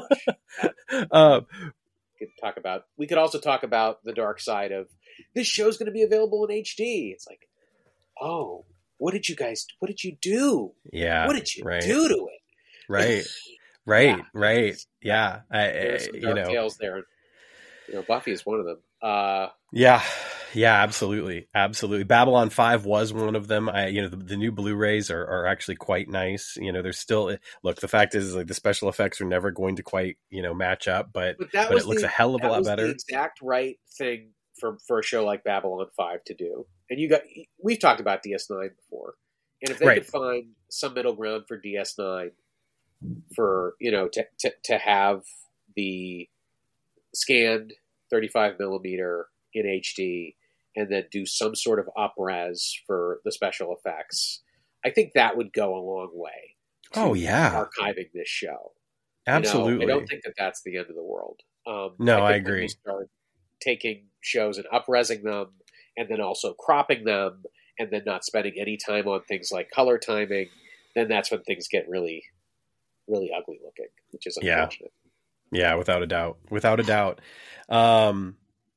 uh, we could talk about. We could also talk about the dark side of this show's going to be available in H D. It's like, oh, what did you guys? What did you do? Yeah, what did you right. do to it? Right. Right, yeah. right, yeah. I, There's some dark you know, tales there. You know, Buffy is one of them. Uh, yeah, yeah, absolutely, absolutely. Babylon five was one of them. I, you know, the, the new Blu-rays are, are actually quite nice. You know, there's still look. The fact is, like, the special effects are never going to quite, you know, match up, but but, that but was it looks the, a hell of a lot better. The exact right thing for for a show like Babylon five to do. And you got we've talked about D S nine before, and if they right. could find some middle ground for D S nine. For you know to, to to have the scanned thirty-five millimeter in H D and then do some sort of up-res for the special effects, I think that would go a long way. To oh yeah, archiving this show. Absolutely, you know, I don't think that that's the end of the world. Um, no, I, I agree. When we start taking shows and up-resing them, and then also cropping them, and then not spending any time on things like color timing, then that's when things get really. really ugly looking, which is unfortunate. Yeah, yeah, without a doubt, without a doubt. Um,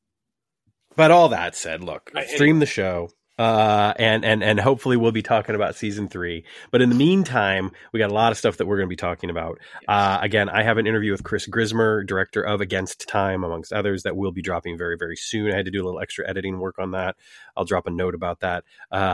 but all that said, look, right, stream anyway. the show. Uh, and, and, and hopefully we'll be talking about season three. But in the meantime, we got a lot of stuff that we're going to be talking about. Yes. Uh, again, I have an interview with Chris Grismer, director of Against Time, amongst others, that will be dropping very, very soon. I had to do a little extra editing work on that. I'll drop a note about that.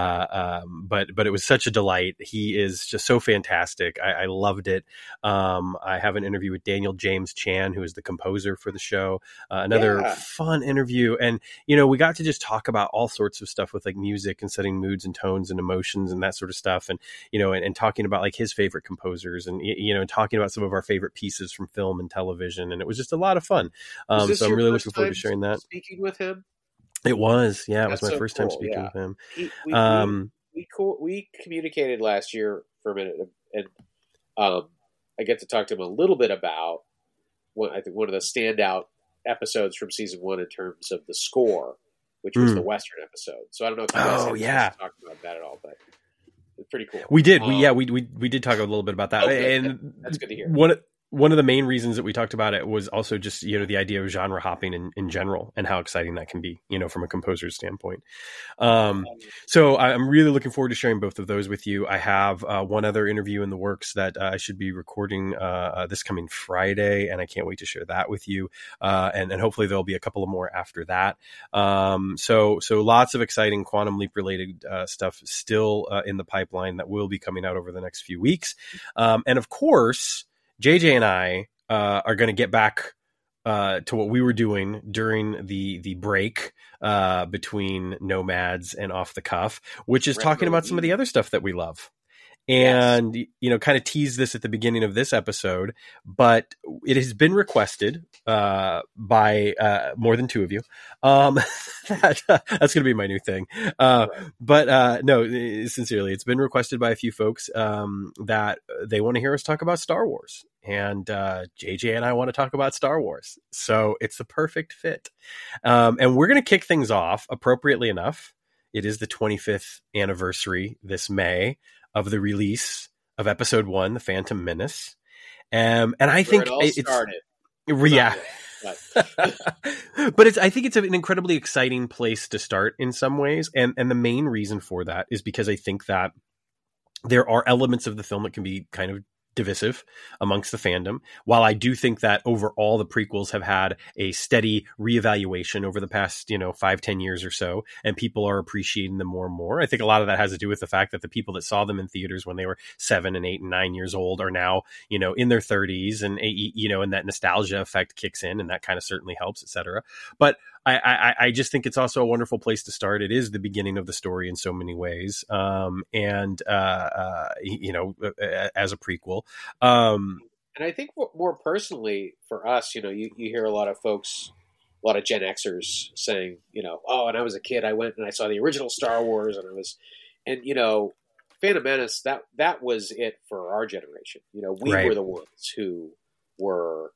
Uh, um, but, but it was such a delight. He is just so fantastic. I, I loved it. Um, I have an interview with Daniel James Chan, who is the composer for the show. Uh, another yeah. fun interview. And, you know, we got to just talk about all sorts of stuff with like music and setting moods and tones and emotions and that sort of stuff. And, you know, and, and talking about like his favorite composers and, you know, talking about some of our favorite pieces from film and television. And it was just a lot of fun. Um, so I'm really looking forward to sharing that. Speaking with him? It was, yeah, it That's was my so first cool. time speaking yeah. with him. He, we, um, we, we, co- we communicated last year for a minute, and um, I get to talk to him a little bit about one, I think one of the standout episodes from season one in terms of the score, which was mm. the Western episode. So I don't know if you guys oh, had yeah. talk about that at all, but it's pretty cool. We did. Um, we yeah, we, we we did talk a little bit about that. Oh, good. And that's good to hear. One one of the main reasons that we talked about it was also just, you know, the idea of genre hopping in, in general and how exciting that can be, you know, from a composer's standpoint. Um, so I'm really looking forward to sharing both of those with you. I have uh, one other interview in the works that uh, I should be recording uh, uh, this coming Friday, and I can't wait to share that with you. Uh, and, and hopefully there'll be a couple of more after that. Um, so, so lots of exciting Quantum Leap related uh, stuff still uh, in the pipeline that will be coming out over the next few weeks. Um, and of course, J J and I uh, are going to get back uh, to what we were doing during the the break uh, between Nomads and Off the Cuff, which is Retro talking about some of the other stuff that we love. And, yes. you know, kind of tease this at the beginning of this episode, but it has been requested uh, by uh, more than two of you. Um, that, uh, that's going to be my new thing. Uh, right. But uh, no, sincerely, it's been requested by a few folks um, that they want to hear us talk about Star Wars. And uh, J J and I want to talk about Star Wars. So it's the perfect fit. Um, and we're going to kick things off appropriately enough. It is the twenty-fifth anniversary this May of the release of episode one, The Phantom Menace. Um, and I Where think it all it's, started. Yeah. But it's, I think it's an incredibly exciting place to start in some ways. And, and the main reason for that is because I think that there are elements of the film that can be kind of divisive amongst the fandom. While I do think that overall the prequels have had a steady reevaluation over the past, you know, five, ten years or so, and people are appreciating them more and more. I think a lot of that has to do with the fact that the people that saw them in theaters when they were seven and eight and nine years old are now, you know, in their thirties, and, you know, and that nostalgia effect kicks in, and that kind of certainly helps, et cetera. But I, I, I just think it's also a wonderful place to start. It is the beginning of the story in so many ways. Um, and, uh, uh, you know, as a prequel. Um, and I think more personally for us, you know, you, you hear a lot of folks, a lot of Gen Xers saying, you know, oh, and I was a kid, I went and I saw the original Star Wars, and I was, and, you know, Phantom Menace, that that was it for our generation. You know, we Right. were the ones who were.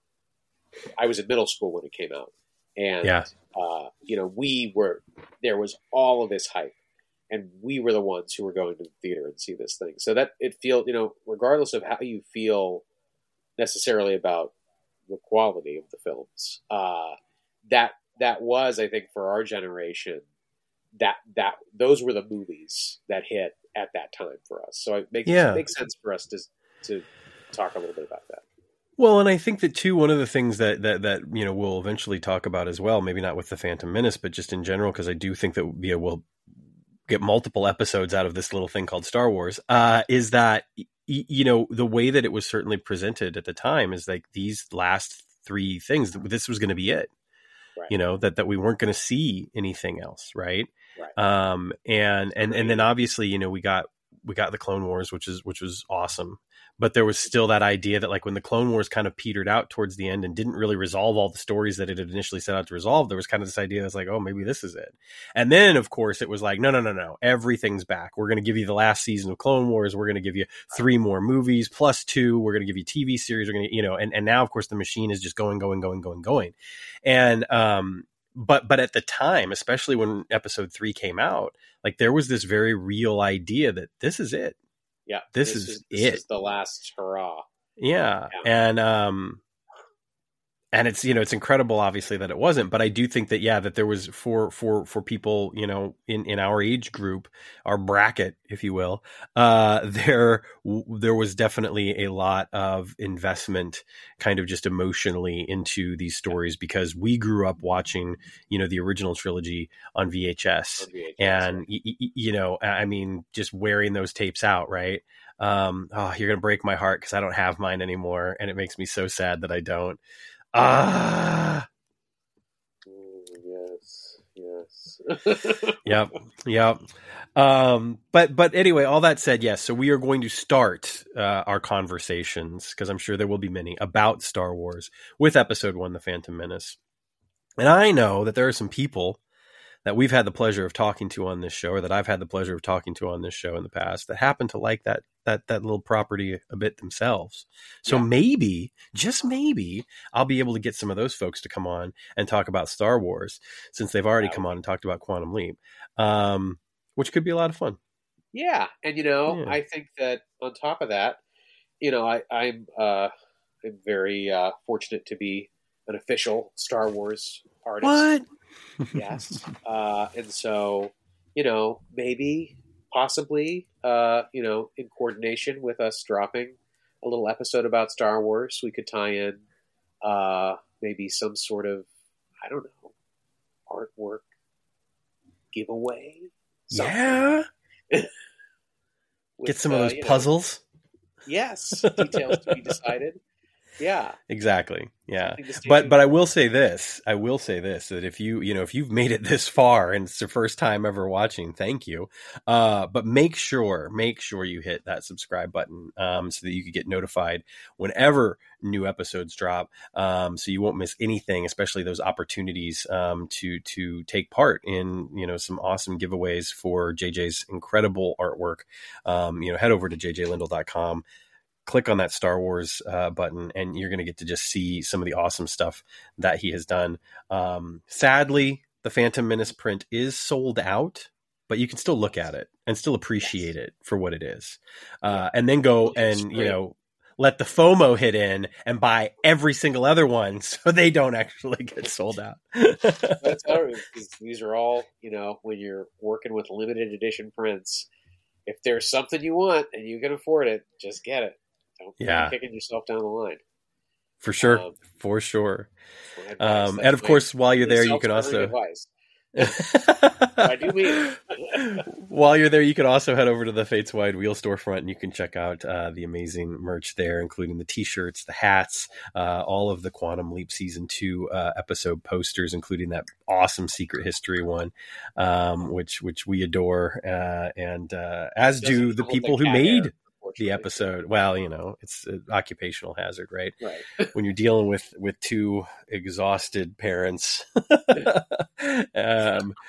I was in middle school when it came out, and Yeah. uh, you know, we were. There was all of this hype, and we were the ones who were going to the theater and see this thing. So that it feels, you know, regardless of how you feel necessarily about the quality of the films, uh, that that was, I think, for our generation, that that those were the movies that hit at that time for us. So it makes Yeah. it makes sense for us to to talk a little bit about that. Well, and I think that too, one of the things that, that, that, you know, we'll eventually talk about as well, maybe not with the Phantom Menace, but just in general, because I do think that you know, we'll get multiple episodes out of this little thing called Star Wars, uh, is that, y- you know, the way that it was certainly presented at the time is like these last three things, this was going to be it, Right. you know, that, that we weren't going to see anything else. Right. Right. Um, and, and, and then obviously, you know, we got, we got the Clone Wars, which is, which was awesome. But there was still that idea that like when the Clone Wars kind of petered out towards the end and didn't really resolve all the stories that it had initially set out to resolve, there was kind of this idea that's like, oh, maybe this is it. And then, of course, it was like, no, no, no, no, everything's back. We're going to give you the last season of Clone Wars. We're going to give you three more movies plus two. We're going to give you T V series. We're going to, you know, and, and now, of course, the machine is just going, going, going, going, going. And, um, but, but at the time, especially when episode three came out, like there was this very real idea that this is it. Yeah, This is is, this it. is the last hurrah. Yeah. Yeah. And, um, and it's, you know, it's incredible, obviously, that it wasn't, but I do think that, yeah, that there was for, for, for people, you know, in, in our age group, our bracket, if you will, uh, there, there was definitely a lot of investment kind of just emotionally into these stories because we grew up watching, you know, the original trilogy on V H S, On V H S, and, yeah. y- y- you know, I mean, just wearing those tapes out, right? Um, oh, you're going to break my heart because I don't have mine anymore. And it makes me so sad that I don't. Ah, Mm, yes, yes. yep, yep. Um, but but anyway, all that said, yes. So we are going to start uh, our conversations because I'm sure there will be many about Star Wars with Episode One, The Phantom Menace. And I know that there are some people that we've had the pleasure of talking to on this show, or that I've had the pleasure of talking to on this show in the past, that happen to like that that that little property a bit themselves. So Yeah. maybe, just maybe, I'll be able to get some of those folks to come on and talk about Star Wars, since they've already That come would on and talked about Quantum Leap, um, which could be a lot of fun. Yeah, and you know, Yeah. I think that on top of that, you know, I, I'm uh, I'm very uh, fortunate to be an official Star Wars artist. What? Yes, uh, and so you know, maybe, possibly, uh, you know, in coordination with us dropping a little episode about Star Wars, we could tie in uh, maybe some sort of, I don't know, artwork giveaway. Something. Yeah. With, Get some of uh, those you know, puzzles. yes, details to be decided. Yeah, Exactly. Yeah. something to stay But tuned but I for. will say this. I will say this that if you you know if you've made it this far and it's the first time ever watching, thank you. Uh, but make sure make sure you hit that subscribe button um, so that you can get notified whenever new episodes drop. Um, so you won't miss anything, especially those opportunities um, to to take part in you know some awesome giveaways for J J's incredible artwork. Um, you know, head over to j j lindell dot com. Click on that Star Wars uh, button, and you're going to get to just see some of the awesome stuff that he has done. Um, sadly, the Phantom Menace print is sold out, but you can still look at it and still appreciate Yes. it for what it is. Uh, and then go It's and, you great. know, let the FOMO hit in and buy every single other one so they don't actually get sold out. That's all right, 'cause these are all, you know, when you're working with limited edition prints, if there's something you want and you can afford it, just get it. Don't Yeah. be kicking yourself down the line. For sure. Um, For sure. My advice. Um, That's and of my course, while you're there, you can self-serving also... advice. I do mean it. While you're there, you can also head over to the Fates Wide Wheel storefront and you can check out uh, the amazing merch there, including the t-shirts, the hats, uh, all of the Quantum Leap Season two uh, episode posters, including that awesome Secret History one, um, which which we adore, uh, and uh, as Doesn't do the hold people the who cat made hair, the unfortunately. episode. Well, you know, it's an occupational hazard, right? Right. When you're dealing with with two exhausted parents. um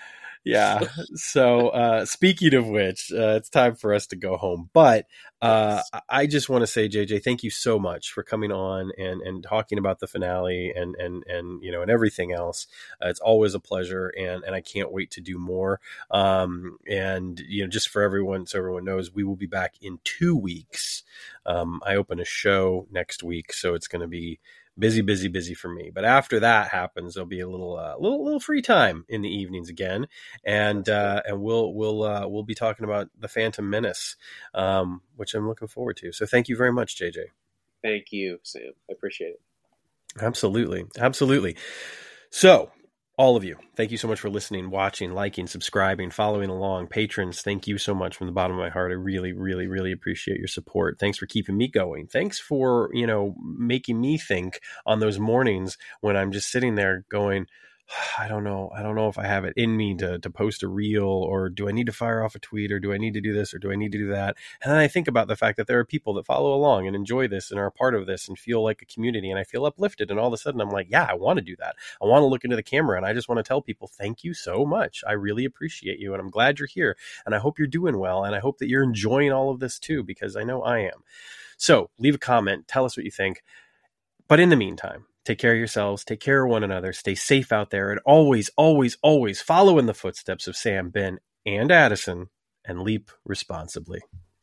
Yeah. So uh, speaking of which, uh, it's time for us to go home. But uh, yes. I just want to say, J J, thank you so much for coming on and, and talking about the finale and and and you know and everything else. Uh, it's always a pleasure, and and I can't wait to do more. Um, and you know, just for everyone, so everyone knows, we will be back in two weeks. Um, I open a show next week, so it's going to be busy, busy, busy for me. But after that happens, there'll be a little, uh, little, little free time in the evenings again, and uh, and we'll we'll uh, we'll be talking about the Phantom Menace, um, which I'm looking forward to. So thank you very much, J J. Thank you, Sam. I appreciate it. Absolutely, absolutely. So, all of you, thank you so much for listening, watching, liking, subscribing, following along. Patrons, thank you so much from the bottom of my heart. I really, really, really appreciate your support. Thanks for keeping me going. Thanks for, you know, making me think on those mornings when I'm just sitting there going, I don't know. I don't know if I have it in me to, to post a reel, or do I need to fire off a tweet, or do I need to do this, or do I need to do that? And then I think about the fact that there are people that follow along and enjoy this and are a part of this and feel like a community, and I feel uplifted. And all of a sudden I'm like, yeah, I want to do that. I want to look into the camera, and I just want to tell people, thank you so much. I really appreciate you, and I'm glad you're here, and I hope you're doing well, and I hope that you're enjoying all of this too, because I know I am. So leave a comment, tell us what you think. But in the meantime, take care of yourselves, take care of one another, stay safe out there, and always, always, always follow in the footsteps of Sam, Ben, and Addison, and leap responsibly.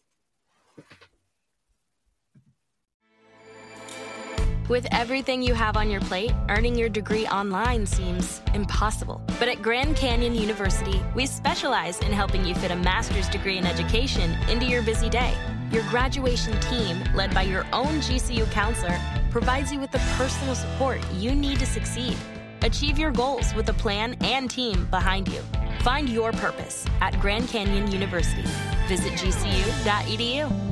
With everything you have on your plate, earning your degree online seems impossible. But at Grand Canyon University, we specialize in helping you fit a master's degree in education into your busy day. Your graduation team, led by your own G C U counselor, provides you with the personal support you need to succeed. Achieve your goals with a plan and team behind you. Find your purpose at Grand Canyon University. Visit G C U dot E D U.